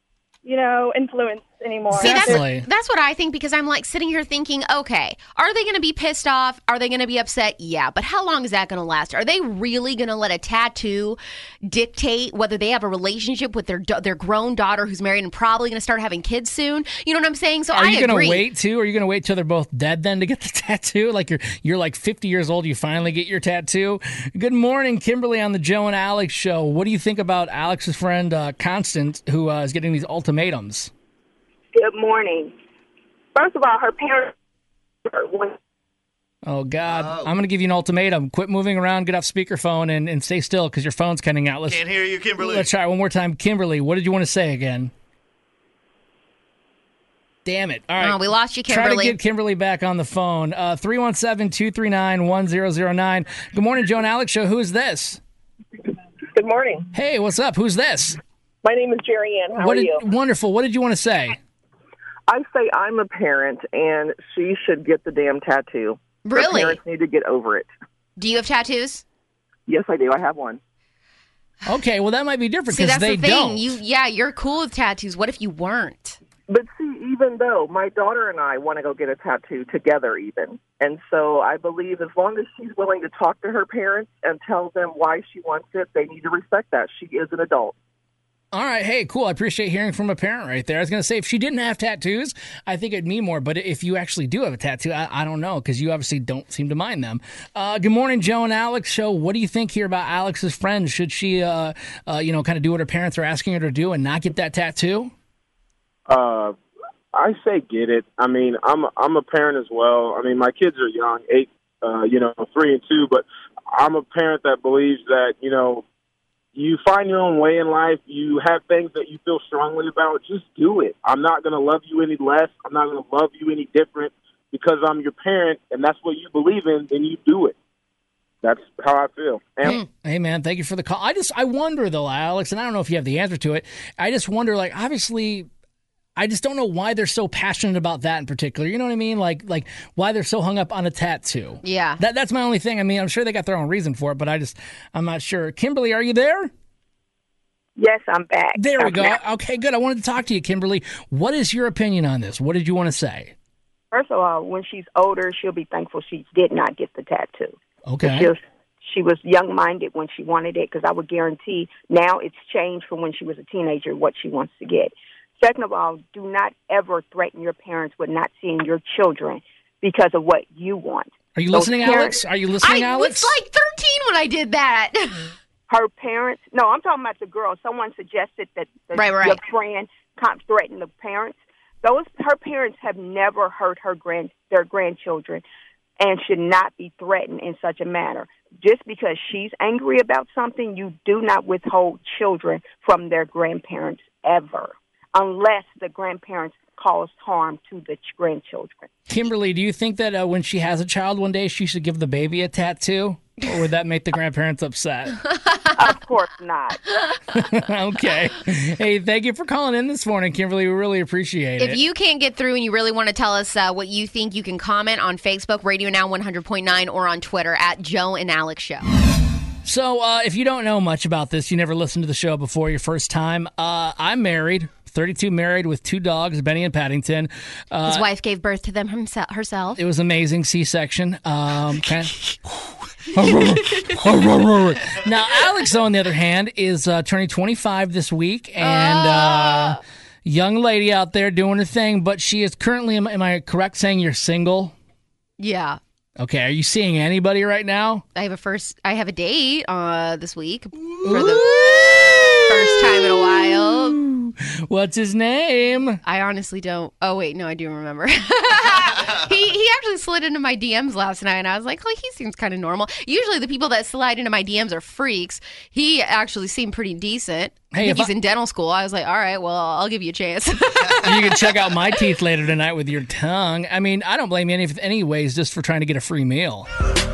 V: influence anymore.
C: See, that's what I think, because I'm like sitting here thinking, okay, are they going to be pissed off? Are they going to be upset? Yeah, but how long is that going to last? Are they really going to let a tattoo dictate whether they have a relationship with their grown daughter who's married and probably going to start having kids soon? You know what I'm saying? So
B: Are you
C: going to
B: wait too? Are you going to wait till they're both dead then to get the tattoo? Like you're like 50 years old, you finally get your tattoo. Good morning, Kimberly on the Joe and Alex show. What do you think about Alex's friend Constance, who is getting these ultimatums?
A: Good morning. First of all, her parents.
B: Oh, God. I'm going to give you an ultimatum. Quit moving around, get off speakerphone, and stay still because your phone's cutting out.
D: Can't hear you, Kimberly.
B: Let's try it one more time. Kimberly, what did you want to say again? Damn it. All right.
C: Oh, we lost you, Kimberly.
B: Try to get Kimberly back on the phone. 317-239-1009. Good morning, Joe and Alex show. Who is this?
E: Good morning.
B: Hey, what's up? Who's this?
E: My name is Jerry Ann. How are you?
B: Wonderful. What did you want to say?
E: I say I'm a parent, and she should get the damn tattoo.
C: Really?
E: Her parents need to get over it.
C: Do you have tattoos?
E: Yes, I do. I have one.
B: Okay, well, that might be different
E: See,
B: because
E: that's
B: they
E: the thing.
B: don't.
C: You're cool with tattoos. What if you weren't?
E: But see, even though my daughter and I want to go get a tattoo together even, and so I believe as long as she's willing to talk to her parents and tell them why she wants it, they need to respect that. She is an adult.
B: All right. Hey, cool. I appreciate hearing from a parent right there. I was going to say, if she didn't have tattoos, I think it'd mean more. But if you actually do have a tattoo, I don't know, because you obviously don't seem to mind them. Good morning, Joe and Alex show. What do you think here about Alex's friend? Should she, kind of do what her parents are asking her to do and not get that tattoo?
W: I say get it. I mean, I'm a parent as well. I mean, my kids are young, 8, 3 and 2, but I'm a parent that believes that, you find your own way in life. You have things that you feel strongly about. Just do it. I'm not going to love you any less. I'm not going to love you any different because I'm your parent, and that's what you believe in, then you do it. That's how I feel.
B: Hey, man, thank you for the call. I wonder, though, Alex, and I don't know if you have the answer to it. I just wonder, obviously, I just don't know why they're so passionate about that in particular. You know what I mean? Like why they're so hung up on a tattoo.
C: Yeah.
B: That's my only thing. I mean, I'm sure they got their own reason for it, but I'm not sure. Kimberly, are you there?
A: Yes, I'm back.
B: There we go.
A: Back.
B: Okay, good. I wanted to talk to you, Kimberly. What is your opinion on this? What did you want to say?
A: First of all, when she's older, she'll be thankful she did not get the tattoo.
B: Okay.
A: She was young-minded when she wanted it, because I would guarantee now it's changed from when she was a teenager what she wants to get. Second of all, do not ever threaten your parents with not seeing your children because of what you want.
B: Are you listening, Alex? Are you listening, Alex?
C: I was like 13 when I did that.
A: Her parents, no, I'm talking about the girl. Someone suggested that your friend threatened the parents. Her parents have never hurt their grandchildren and should not be threatened in such a manner. Just because she's angry about something, you do not withhold children from their grandparents ever, unless the grandparents cause harm to the grandchildren.
B: Kimberly, do you think that when she has a child one day, she should give the baby a tattoo? Or would that make the grandparents upset?
A: Of course not.
B: Okay. Hey, thank you for calling in this morning, Kimberly. We really appreciate it.
C: If you can't get through and you really want to tell us what you think, you can comment on Facebook, Radio Now 100.9, or on Twitter at Joe and Alex Show.
B: So if you don't know much about this, you never listened to the show before, your first time, I'm married. 32, married with 2 dogs, Benny and Paddington.
C: His wife gave birth to them herself.
B: It was amazing, C-section. Now, Alex, on the other hand, is turning 25 this week, and young lady out there doing her thing, but she is currently, am I correct saying you're single?
C: Yeah.
B: Okay, are you seeing anybody right now?
C: I have a date this week for the first time in a while.
B: What's his name?
C: I honestly don't. Oh, wait, no, I do remember. He actually slid into my DMs last night, and I was like, oh, he seems kind of normal. Usually the people that slide into my DMs are freaks. He actually seemed pretty decent.
B: Hey,
C: I think he's in dental school. I was like, all right, well, I'll give you a chance.
B: You can check out my teeth later tonight with your tongue. I mean, I don't blame you anyways just for trying to get a free meal.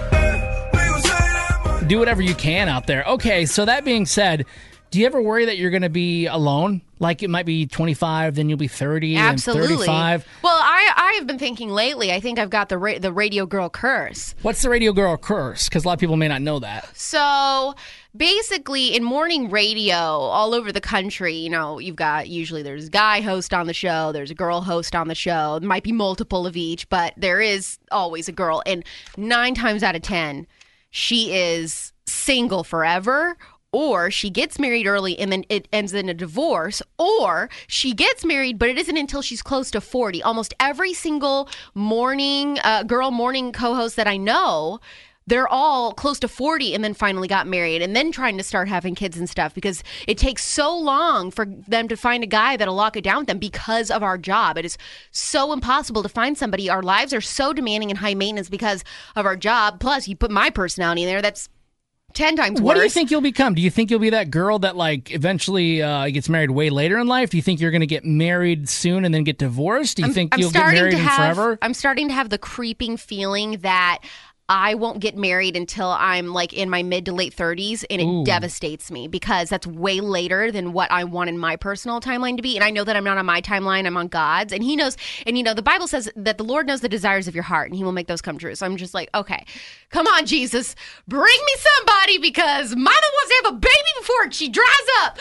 B: Do whatever you can out there. Okay, so that being said, do you ever worry that you're going to be alone? Like it might be 25, then you'll be 30,
C: Absolutely.
B: and 35?
C: Well, I have been thinking lately, I think I've got the radio girl curse.
B: What's the radio girl curse? Because a lot of people may not know that.
C: So basically, in morning radio all over the country, you've got there's a guy host on the show, there's a girl host on the show. There might be multiple of each, but there is always a girl. And 9 times out of 10, she is single forever, or she gets married early and then it ends in a divorce, or she gets married, but it isn't until she's close to 40. Almost every single morning co-host that I know, they're all close to 40 and then finally got married and then trying to start having kids and stuff because it takes so long for them to find a guy that'll lock it down with them because of our job. It is so impossible to find somebody. Our lives are so demanding and high maintenance because of our job. Plus, you put my personality in there, that's 10 times worse.
B: What do you think you'll become? Do you think you'll be that girl that eventually gets married way later in life? Do you think you're going to get married soon and then get divorced? Do you think you'll get married forever?
C: I'm starting to have the creeping feeling that I won't get married until I'm in my mid to late 30s, and it devastates me because that's way later than what I want in my personal timeline to be. And I know that I'm not on my timeline, I'm on God's, and He knows. And the Bible says that the Lord knows the desires of your heart, and He will make those come true. So I'm just like, okay, come on, Jesus, bring me somebody because mama wants to have a baby before she dries up.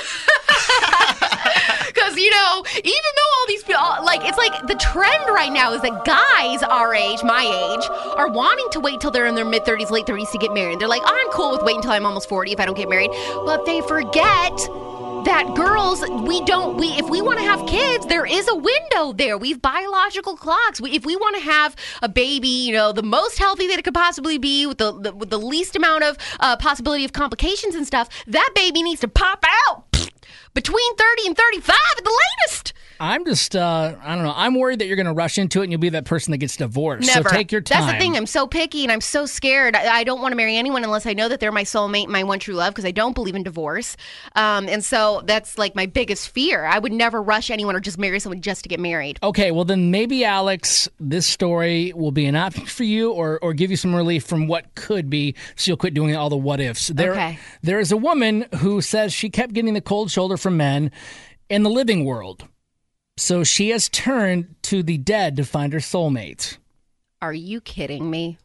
C: Because even though all these people, it's like the trend right now is that guys our age, my age, are wanting to wait till they're in their mid 30s, late 30s to get married. They're like, I'm cool with waiting until I'm almost 40 if I don't get married. But they forget that girls, if we want to have kids, there is a window there. We have biological clocks. If we want to have a baby, the most healthy that it could possibly be with the least amount of possibility of complications and stuff, that baby needs to pop out between 30 and 35 at the latest.
B: I'm just, I don't know. I'm worried that you're going to rush into it and you'll be that person that gets divorced.
C: Never.
B: So take your time.
C: That's the thing. I'm so picky and I'm so scared. I don't want to marry anyone unless I know that they're my soulmate, my one true love, because I don't believe in divorce. And so that's my biggest fear. I would never rush anyone or just marry someone just to get married.
B: Okay, well then maybe, Alex, this story will be an option for you or give you some relief from what could be, so you'll quit doing all the what ifs. There is a woman who says she kept getting the cold shoulder from men in the living world. So she has turned to the dead to find her soulmate.
C: Are you kidding me?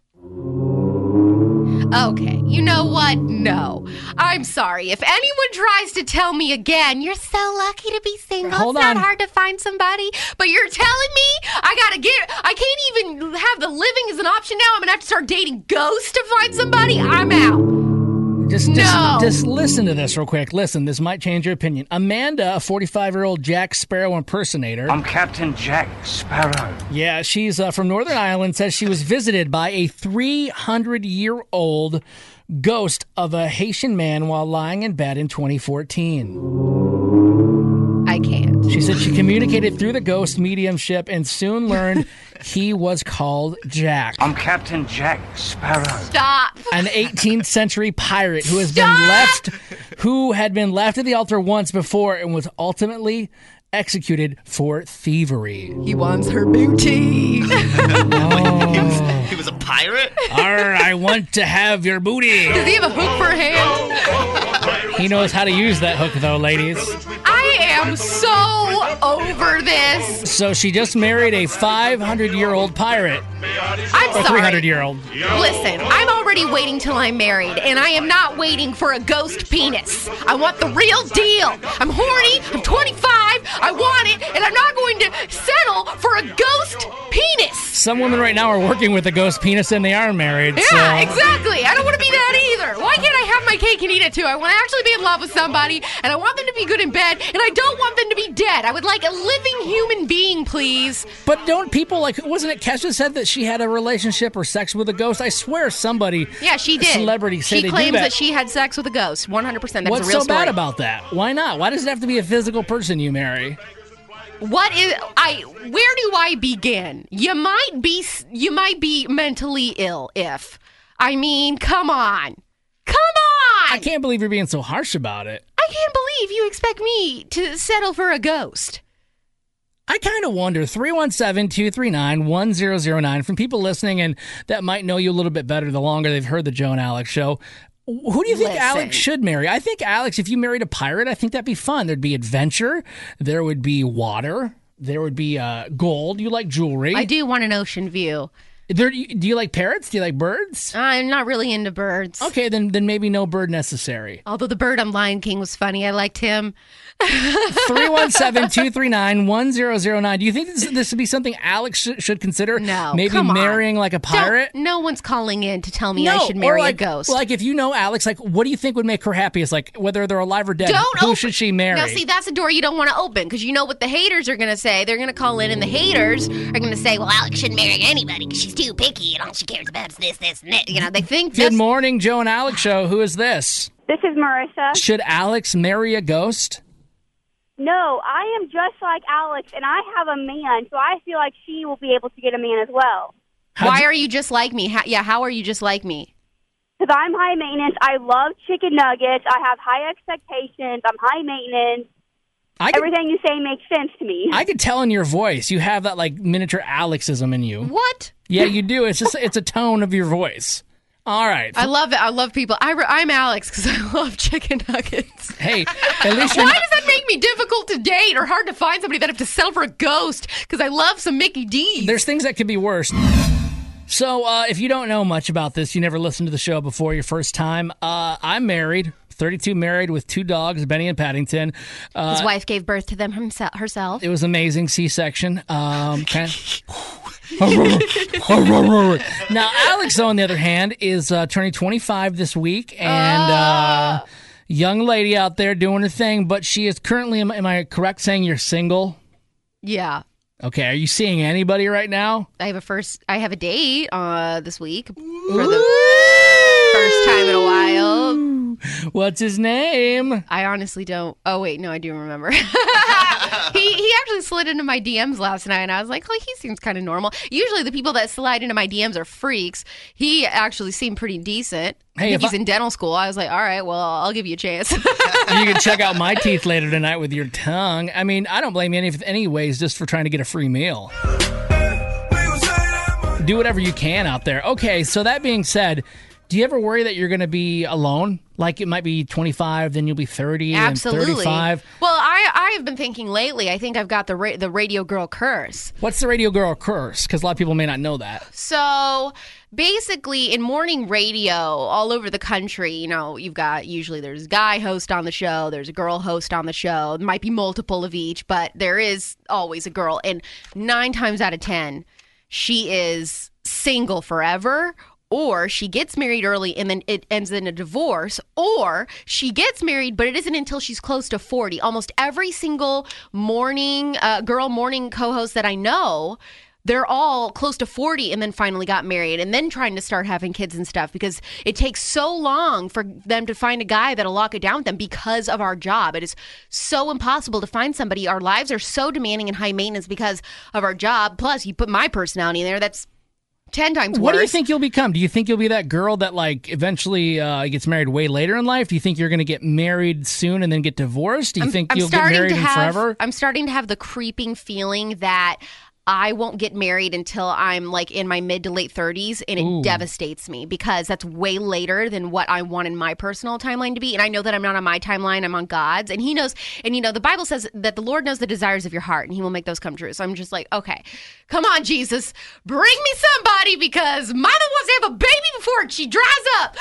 C: Okay, you know what? No. I'm sorry. If anyone tries to tell me again, you're so lucky to be single.
B: Hold
C: it's
B: on.
C: not hard to find somebody. But you're telling me I can't even have the living as an option now. I'm going to have to start dating ghosts to find somebody? I'm out.
B: Just listen to this real quick. Listen, this might change your opinion. Amanda, a 45-year-old Jack Sparrow impersonator.
S: I'm Captain Jack Sparrow.
B: Yeah, she's from Northern Ireland, says she was visited by a 300-year-old ghost of a Haitian man while lying in bed in 2014.
C: I can't.
B: She said she communicated through the ghost mediumship and soon learned he was called Jack.
S: I'm Captain Jack Sparrow.
C: Stop.
B: An 18th century pirate who had been left at the altar once before and was ultimately executed for thievery.
C: He wants her booty.
D: He was a pirate?
B: Arr, I want to have your booty.
C: Does he have a hook for a hand?
B: He knows how to use that hook, though, ladies.
C: I am so over this.
B: So she just married a 500-year-old pirate.
C: I'm sorry.
B: 300-year-old.
C: Listen, I'm already waiting till I'm married, and I am not waiting for a ghost penis. I want the real deal. I'm horny. I'm 25. I want it, and I'm not going to settle for a ghost penis.
B: Some women right now are working with a ghost penis, and they are married.
C: Yeah, exactly. I don't want to be that either. Why can't I have my cake and eat it too? I want to actually be in love with somebody, and I want them to be good in bed, and I don't want them to be dead. I would like a living human being, please.
B: But don't people, wasn't it Kesha said that she had a relationship or sex with a ghost? I swear somebody,
C: yeah, she did.
B: Celebrity say
C: she
B: they do
C: claims
B: that.
C: she had sex with a ghost. 100%. That's
B: What's
C: a real
B: so
C: story.
B: bad about that? Why not? Why does it have to be a physical person you marry?
C: Where do I begin? You might be mentally ill if. I mean, come on.
B: I can't believe you're being so harsh about it.
C: I can't believe you expect me to settle for a ghost.
B: I kind of wonder, 317-239-1009, from people listening and that might know you a little bit better the longer they've heard the Joe and Alex show. Who do you think Alex should marry? I think, Alex, if you married a pirate, I think that'd be fun. There'd be adventure. There would be water. There would be gold. You like jewelry.
C: I do want an ocean view.
B: Do you like parrots? Do you like birds?
C: I'm not really into birds.
B: Okay, then maybe no bird necessary.
C: Although the bird on Lion King was funny. I liked him.
B: 317-239-1009. Do you think this would be something Alex should consider?
C: No.
B: Maybe marrying like a pirate?
C: No one's calling in to tell me I should marry a ghost.
B: Like if you know Alex, like what do you think would make her happiest? Like whether they're alive or dead, who should she marry?
C: Now see, that's a door you don't want to open because you know what the haters are going to say. They're going to call in and the haters are going to say, well, Alex shouldn't marry anybody because she's too picky and all she cares about is this, and that. You know, they think
B: Good morning, Joe and Alex show. Who is this?
F: This is Marissa.
B: Should Alex marry a ghost?
F: No, I am just like Alex, and I have a man, so I feel like she will be able to get a man as well.
C: Why are you just like me? How are you just like me?
F: Because I'm high maintenance. I love chicken nuggets. I have high expectations. I'm high maintenance. Everything you say makes sense to me.
B: I could tell in your voice. You have that like miniature Alexism in you.
C: What?
B: Yeah, you do. It's just it's a tone of your voice. All right.
C: I love it. I love people. I'm Alex because I love chicken nuggets.
B: Hey, at least
C: Why does that make me difficult to date or hard to find somebody that I have to settle for a ghost? Because I love some Mickey D's.
B: There's things that could be worse. So if you don't know much about this, you never listened to the show before, your first time, I'm married. 32 married with 2 dogs, Benny and Paddington.
C: His wife gave birth to them herself.
B: It was amazing, C-section. Now, Alex, on the other hand, is turning 25 this week, and young lady out there doing her thing, but she is currently, am I correct saying you're single?
C: Yeah.
B: Okay, are you seeing anybody right now?
C: I have a date this week for the first time in a while.
B: What's his name?
C: I honestly don't. Oh wait, no, I do remember. He actually slid into my DMs last night, and I was like, "Oh, he seems kind of normal." Usually, the people that slide into my DMs are freaks. He actually seemed pretty decent.
B: Hey,
C: I think he's in dental school. I was like, "All right, well, I'll give you a chance."
B: You can check out my teeth later tonight with your tongue. I mean, I don't blame you anyways, just for trying to get a free meal. Do whatever you can out there. Okay, so that being said, do you ever worry that you're going to be alone? Like it might be 25, then you'll be 30,
C: Absolutely.
B: and 35.
C: Well, I have been thinking lately, I think I've got the radio girl curse.
B: What's the radio girl curse? Because a lot of people may not know that.
C: So basically in morning radio all over the country, you know, you've got there's a guy host on the show, there's a girl host on the show. There might be multiple of each, but there is always a girl. And 9 times out of 10, she is single forever, or she gets married early and then it ends in a divorce, or she gets married, but it isn't until she's close to 40. Almost every single morning co-host that I know, they're all close to 40 and then finally got married and then trying to start having kids and stuff because it takes so long for them to find a guy that'll lock it down with them because of our job. It is so impossible to find somebody. Our lives are so demanding and high maintenance because of our job. Plus, you put my personality in there, that's 10 times worse.
B: What do you think you'll become? Do you think you'll be that girl that like eventually gets married way later in life? Do you think you're going to get married soon and then get divorced? Do you think you'll get married forever?
C: I'm starting to have the creeping feeling that I won't get married until I'm like in my mid to late 30s, and it devastates me because that's way later than what I want in my personal timeline to be. And I know that I'm not on my timeline, I'm on God's, and he knows. And you know, the Bible says that the Lord knows the desires of your heart and he will make those come true. So I'm just like, okay, come on, Jesus, bring me somebody because mother wants to have a baby before she dries up.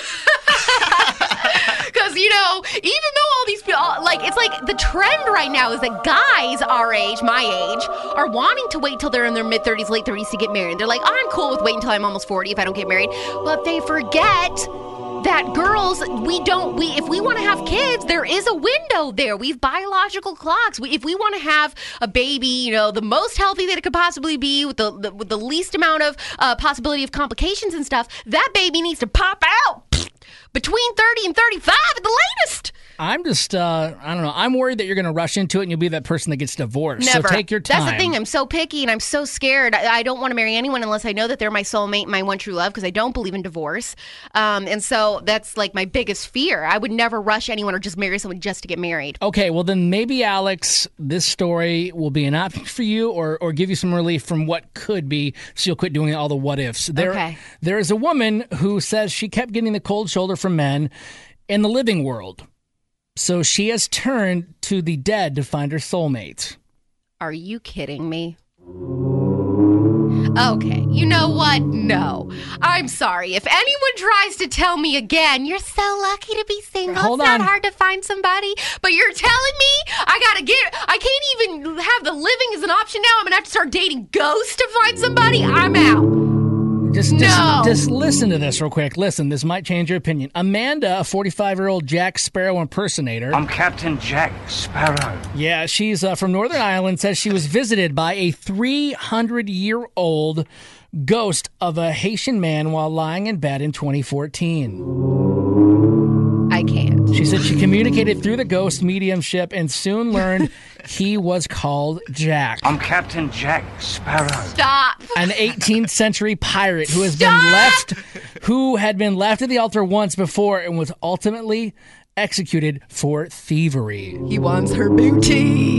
C: Because, you know, even though all these people, like, it's like the trend right now is that guys our age, my age, are wanting to wait till they're in their mid 30s, late 30s to get married. They're like, I'm cool with waiting until I'm almost 40 if I don't get married. But they forget that girls, if we want to have kids, there is a window there. We have biological clocks. If we want to have a baby, you know, the most healthy that it could possibly be with the least amount of possibility of complications and stuff, that baby needs to pop out between 30 and 35 at the latest.
B: I'm just, I don't know. I'm worried that you're going to rush into it and you'll be that person that gets divorced.
C: Never.
B: So take your time.
C: That's the thing. I'm so picky and I'm so scared. I don't want to marry anyone unless I know that they're my soulmate, my one true love, because I don't believe in divorce. And so that's like my biggest fear. I would never rush anyone or just marry someone just to get married.
B: Okay, well then maybe, Alex, this story will be an option for you or give you some relief from what could be, so you'll quit doing all the what ifs. There is a woman who says she kept getting the cold shoulder from men in the living world. So she has turned to the dead to find her soulmate.
C: Are you kidding me? Okay, you know what? No. I'm sorry. If anyone tries to tell me again, you're so lucky to be single.
B: Hold
C: it's
B: on.
C: not hard to find somebody. But you're telling me I can't even have the living as an option now. I'm going to have to start dating ghosts to find somebody? I'm out.
B: Just listen to this real quick. Listen, this might change your opinion. Amanda, a 45-year-old Jack Sparrow impersonator.
S: I'm Captain Jack Sparrow.
B: Yeah, she's from Northern Ireland, says she was visited by a 300-year-old ghost of a Haitian man while lying in bed in 2014.
C: I can't.
B: She said she communicated through the ghost mediumship and soon learned he was called Jack.
S: I'm Captain Jack Sparrow.
C: Stop.
B: An 18th century pirate who had been left at the altar once before and was ultimately executed for thievery.
C: He wants her booty.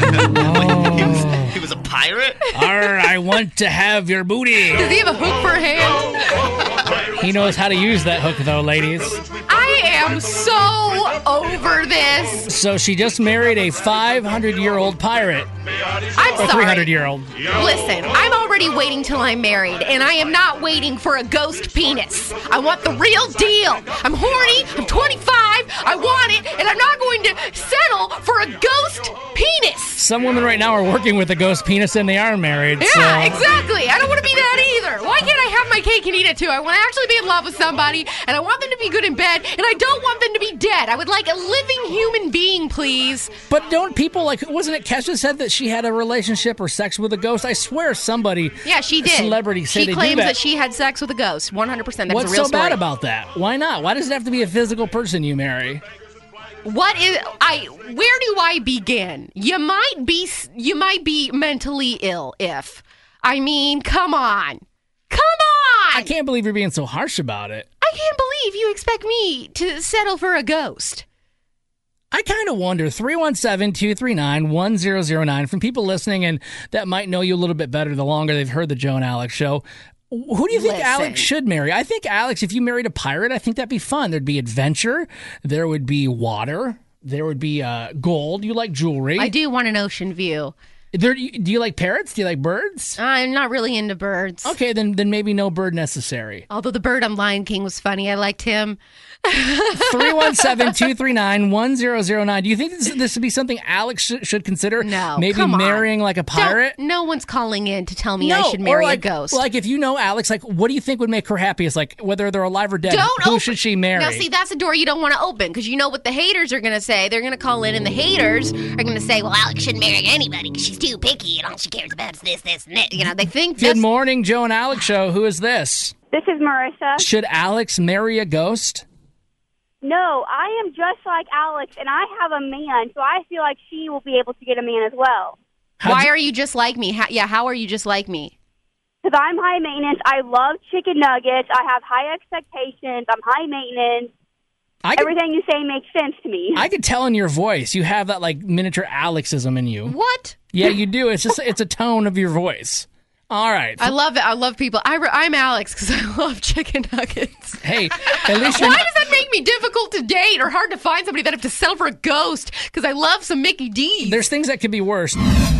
D: He was a pirate?
B: Arr, I want to have your booty.
C: Does he have a hook for hand?
B: He knows how to use that hook, though, ladies.
C: I am so over this.
B: So she just married a 500-year-old pirate.
C: I'm sorry.
B: 300-year-old.
C: Listen, I'm already waiting till I'm married, and I am not waiting for a ghost penis. I want the real deal. I'm horny. I'm 25. I want it, and I'm not going to settle for a ghost penis.
B: Some women right now are working with a ghost penis, and they are married.
C: Yeah, exactly. I don't want to be that either. Why can't I have my cake and eat it too? I want to actually be in love with somebody, and I want them to be good in bed, and I don't want them to be dead. I would like a living human being, please.
B: But don't people, wasn't it Kesha said that she had a relationship or sex with a ghost? I swear somebody,
C: yeah, she did.
B: Celebrity say
C: she
B: they do
C: claims
B: that.
C: she had sex with a ghost. 100%. That's
B: What's
C: a real
B: so
C: story.
B: bad about that? Why not? Why does it have to be a physical person you marry?
C: Where do I begin? You might be mentally ill if. I mean, come on.
B: I can't believe you're being so harsh about it.
C: I can't believe you expect me to settle for a ghost.
B: I kind of wonder, 317-239-1009, from people listening and that might know you a little bit better the longer they've heard the Joe and Alex show. Who do you think Alex should marry? I think, Alex, if you married a pirate, I think that'd be fun. There'd be adventure. There would be water. There would be gold. You like jewelry.
C: I do want an ocean view.
B: Do you like parrots? Do you like birds?
C: I'm not really into birds.
B: Okay, then maybe no bird necessary.
C: Although the bird on Lion King was funny. I liked him.
B: 317-239-1009. Do you think this would be something Alex should consider?
C: No.
B: Maybe marrying like a pirate?
C: No one's calling in to tell me I should marry a ghost.
B: Like if you know Alex, what do you think would make her happiest? Like whether they're alive or dead, who should she marry?
C: Now see, that's a door you don't want to open because you know what the haters are going to say. They're going to call in and the haters are going to say, well, Alex shouldn't marry anybody because she's too picky and all she cares about is this, and that. You know, they think
B: Good morning, Joe and Alex show. Who is this?
F: This is Marissa.
B: Should Alex marry a ghost?
F: No, I am just like Alex, and I have a man, so I feel like she will be able to get a man as well.
C: Why are you just like me? How are you just like me?
F: Because I'm high maintenance. I love chicken nuggets. I have high expectations. I'm high maintenance. Everything you say makes sense to me.
B: I could tell in your voice. You have that miniature Alexism in you.
C: What?
B: Yeah, you do. It's a tone of your voice. All right.
C: I love it. I love people. I'm Alex because I love chicken nuggets.
B: Hey, at least
C: Why does that make me difficult to date or hard to find somebody that I have to settle for a ghost? Because I love some Mickey D's.
B: There's things that could be worse.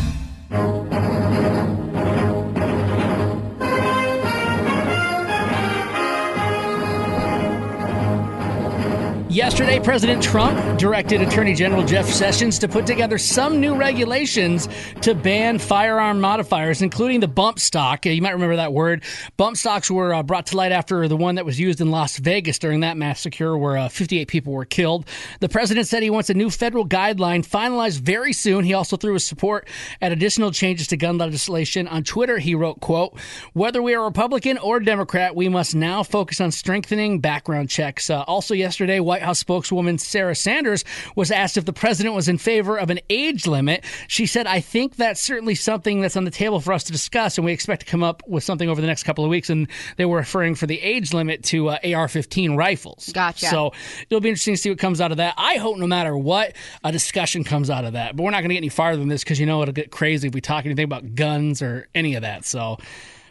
B: Yesterday, President Trump directed Attorney General Jeff Sessions to put together some new regulations to ban firearm modifiers, including the bump stock. You might remember that word. Bump stocks were brought to light after the one that was used in Las Vegas during that massacre where 58 people were killed. The president said he wants a new federal guideline finalized very soon. He also threw his support at additional changes to gun legislation. On Twitter, he wrote, quote, "Whether we are Republican or Democrat, we must now focus on strengthening background checks." Also yesterday, White House spokeswoman Sarah Sanders was asked if the president was in favor of an age limit. She said, "I think that's certainly something that's on the table for us to discuss, and we expect to come up with something over the next couple of weeks." And they were referring for the age limit to AR-15 rifles.
C: Gotcha.
B: So it'll be interesting to see what comes out of that. I hope no matter what, a discussion comes out of that. But we're not going to get any farther than this because it'll get crazy if we talk anything about guns or any of that. So,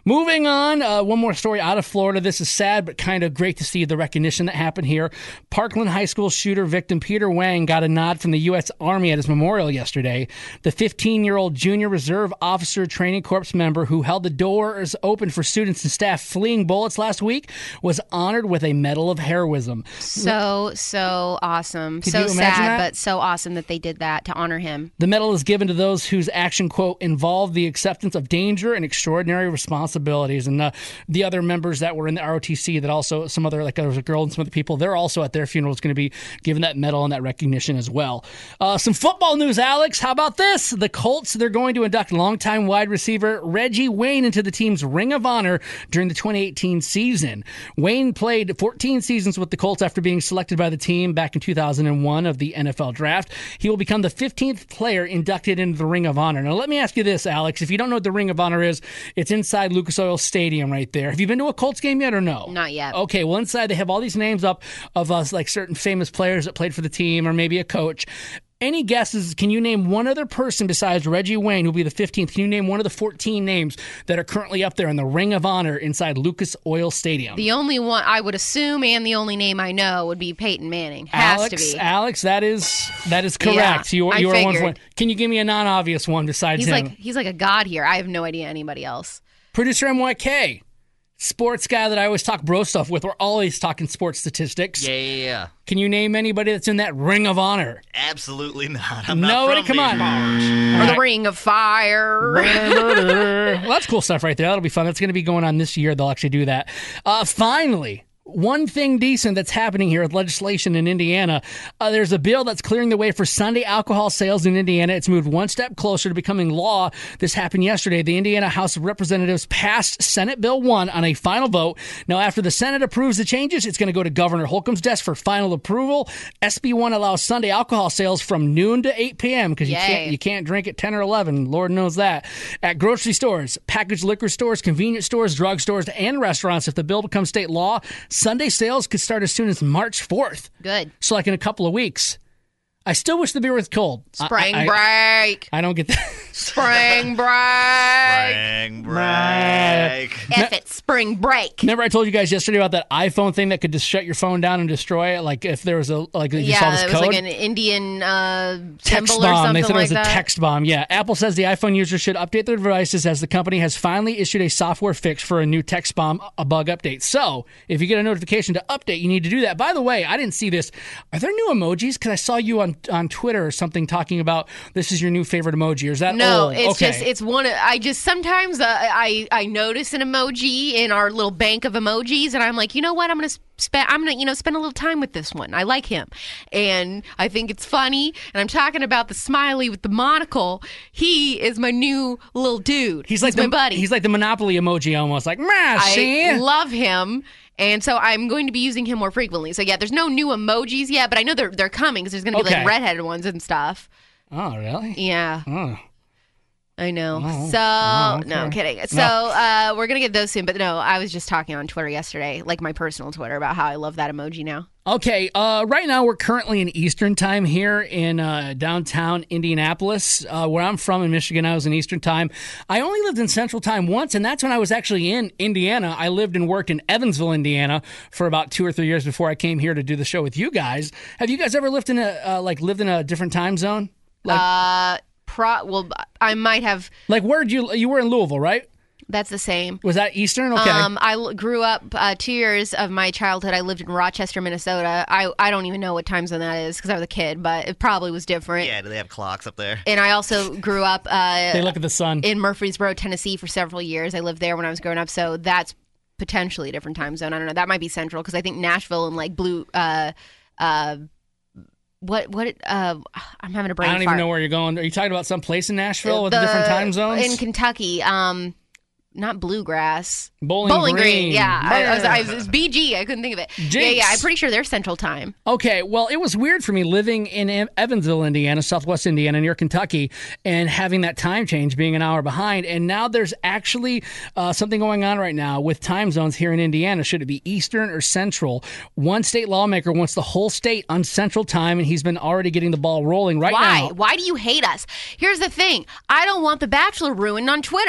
B: Moving on, one more story out of Florida. This is sad, but kind of great to see the recognition that happened here. Parkland High School shooter victim Peter Wang got a nod from the U.S. Army at his memorial yesterday. The 15-year-old Junior Reserve Officer Training Corps member who held the doors open for students and staff fleeing bullets last week was honored with a Medal of Heroism.
C: So awesome.
B: Could
C: so
B: you imagine
C: sad,
B: that?
C: but so awesome that they did that to honor him.
B: The medal is given to those whose action, quote, involved the acceptance of danger and extraordinary responsibilities. And the other members that were in the ROTC, that also some other, like there was a girl and some other people, they're also at their funeral is going to be given that medal and that recognition as well. Some football news, Alex. How about this? The Colts, they're going to induct longtime wide receiver Reggie Wayne into the team's Ring of Honor during the 2018 season. Wayne played 14 seasons with the Colts after being selected by the team back in 2001 of the NFL draft. He will become the 15th player inducted into the Ring of Honor. Now, let me ask you this, Alex. If you don't know what the Ring of Honor is, it's inside Lucas Oil Stadium right there. Have you been to a Colts game yet or no?
C: Not yet.
B: Okay, well, inside they have all these names up of like certain famous players that played for the team or maybe a coach. Any guesses? Can you name one other person besides Reggie Wayne, who'll be the 15th? Can you name one of the 14 names that are currently up there in the Ring of Honor inside Lucas Oil Stadium?
C: The only one I would assume, and the only name I know, would be Peyton Manning. Has to be.
B: Alex, that is correct.
C: Yeah,
B: you are
C: I
B: one for one. Can you give me a non-obvious one besides him?
C: He's like a god here. I have no idea anybody else.
B: Producer MYK. Sports guy that I always talk bro stuff with. We're always talking sports statistics.
D: Yeah.
B: Can you name anybody that's in that Ring of Honor?
D: Absolutely not.
B: Nobody, come on.
C: Or the Ring of Fire.
B: Well, that's cool stuff right there. That'll be fun. That's going to be going on this year. They'll actually do that. Finally, one thing decent that's happening here with legislation in Indiana. There's a bill that's clearing the way for Sunday alcohol sales in Indiana. It's moved one step closer to becoming law. This happened yesterday. The Indiana House of Representatives passed Senate Bill 1 on a final vote. Now, after the Senate approves the changes, it's going to go to Governor Holcomb's desk for final approval. SB 1 allows Sunday alcohol sales from noon to 8 p.m. because you can't drink at 10 or 11. Lord knows that. At grocery stores, packaged liquor stores, convenience stores, drug stores, and restaurants. If the bill becomes state law, Sunday sales could start as soon as March 4th.
C: Good.
B: So like in a couple of weeks. I still wish the beer was cold.
C: Spring break.
B: I don't get that.
C: Spring break. F it, spring break.
B: Remember I told you guys yesterday about that iPhone thing that could just shut your phone down and destroy it? Like if there was you saw this
C: it was
B: code?
C: like an Indian
B: text
C: symbol
B: bomb.
C: or something
B: They said it was
C: like
B: a
C: that.
B: text bomb. Yeah. Apple says the iPhone users should update their devices as the company has finally issued a software fix for a new text bomb bug update. So if you get a notification to update, you need to do that. By the way, I didn't see this. Are there new emojis? Because I saw you on Twitter or something talking about this is your new favorite emoji. Or is that
C: No,
B: old?
C: it's just it's one. I just sometimes I notice an emoji in our little bank of emojis, and I'm like, you know what? I'm gonna spend a little time with this one. I like him, and I think it's funny. And I'm talking about the smiley with the monocle. He is my new little dude. He's my buddy.
B: He's like the Monopoly emoji almost. Like,
C: I love him. And so I'm going to be using him more frequently. So yeah, there's no new emojis yet, but I know they're coming because there's going to be like redheaded ones and stuff.
B: Oh, really?
C: Yeah.
B: Oh.
C: I know.
B: Oh.
C: So,
B: Okay.
C: no, I'm kidding. So, we're going to get those soon. But no, I was just talking on Twitter yesterday, like my personal Twitter, about how I love that emoji now.
B: Okay, right now we're currently in Eastern Time here in downtown Indianapolis. Where I'm from in Michigan, I was in Eastern Time. I only lived in Central Time once, and that's when I was actually in Indiana. I lived and worked in Evansville, Indiana for about 2 or 3 years before I came here to do the show with you guys. Have you guys ever lived in a different time zone?
C: Well, I might have.
B: Like, where'd you were in Louisville, right?
C: That's the same.
B: Was that Eastern? Okay.
C: I grew up 2 years of my childhood. I lived in Rochester, Minnesota. I don't even know what time zone that is because I was a kid, but it probably was different.
D: Yeah, do they have clocks up there?
C: And I also grew up.
B: They look at the sun.
C: In Murfreesboro, Tennessee, for several years. I lived there when I was growing up, so that's potentially a different time zone. I don't know. That might be Central because I think Nashville and like Blue. I'm having a brain
B: I don't
C: fart.
B: even know where you're going. Are you talking about some place in Nashville with different time zones?
C: In Kentucky. Not Bluegrass.
B: Bowling Green.
C: Yeah. I was BG. I couldn't think of it.
B: Jinx.
C: Yeah. I'm pretty sure they're Central Time.
B: Okay. Well, it was weird for me living in Evansville, Indiana, Southwest Indiana, near Kentucky, and having that time change, being an hour behind. And now there's actually something going on right now with time zones here in Indiana. Should it be Eastern or Central? One state lawmaker wants the whole state on Central Time, and he's been already getting the ball rolling now.
C: Why do you hate us? Here's the thing. I don't want The Bachelor ruined on Twitter.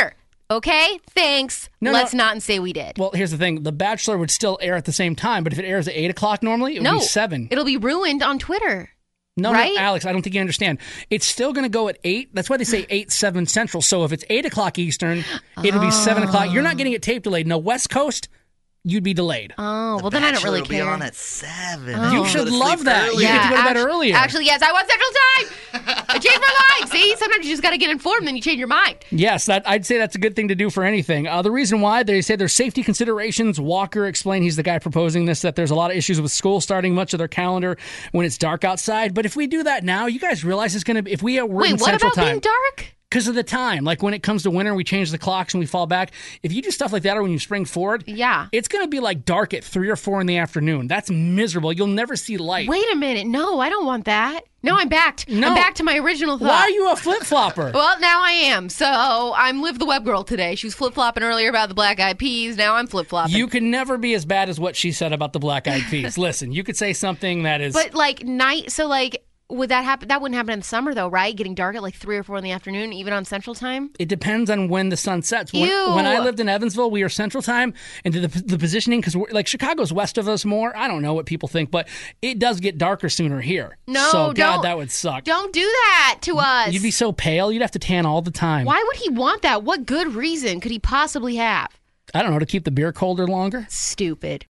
C: Okay, thanks. Let's not say we did.
B: Well, here's the thing. The Bachelor would still air at the same time, but if it airs at 8 o'clock normally, it would be 7.
C: It'll be ruined on Twitter.
B: No,
C: right?
B: No, Alex, I don't think you understand. It's still going to go at 8. That's why they say 8, 7 Central. So if it's 8 o'clock Eastern, it'll be 7 o'clock. You're not getting it tape delayed. No, West Coast, you'd be delayed.
C: Oh, well, then I don't really care.
D: Will be on at 7.
B: Oh. You should love that. You get to go to bed earlier.
C: Actually, yes, I want Central Time. I changed my mind. See, sometimes you just got to get informed, then you change your mind.
B: Yes, I'd say that's a good thing to do for anything. The reason why, they say there's safety considerations. Walker explained, he's the guy proposing this, that there's a lot of issues with school starting much of their calendar when it's dark outside. But if we do that now, you guys realize it's going to be, if we are working Central Time.
C: Wait, what about being dark?
B: Because of the time. Like when it comes to winter, we change the clocks and we fall back. If you do stuff like that or when you spring forward, it's going to be like dark at 3 or 4 in the afternoon. That's miserable. You'll never see light.
C: Wait a minute. No, I don't want that. No, I'm back. No. I'm back to my original thought.
B: Why are you a flip-flopper?
C: Well, now I am. So I'm Liv the Web Girl today. She was flip-flopping earlier about the Black Eyed Peas. Now I'm flip-flopping.
B: You can never be as bad as what she said about the Black Eyed Peas. Listen, you could say something that is...
C: But like night... So like... Would that happen? That wouldn't happen in the summer, though, right? Getting dark at like 3 or 4 in the afternoon, even on Central Time?
B: It depends on when the sun sets. When I lived in Evansville, we were Central Time, and the positioning, because like Chicago's west of us more. I don't know what people think, but it does get darker sooner here.
C: No,
B: so, God, that would suck.
C: Don't do that to us.
B: You'd be so pale. You'd have to tan all the time.
C: Why would he want that? What good reason could he possibly have?
B: I don't know, to keep the beer colder longer?
C: Stupid.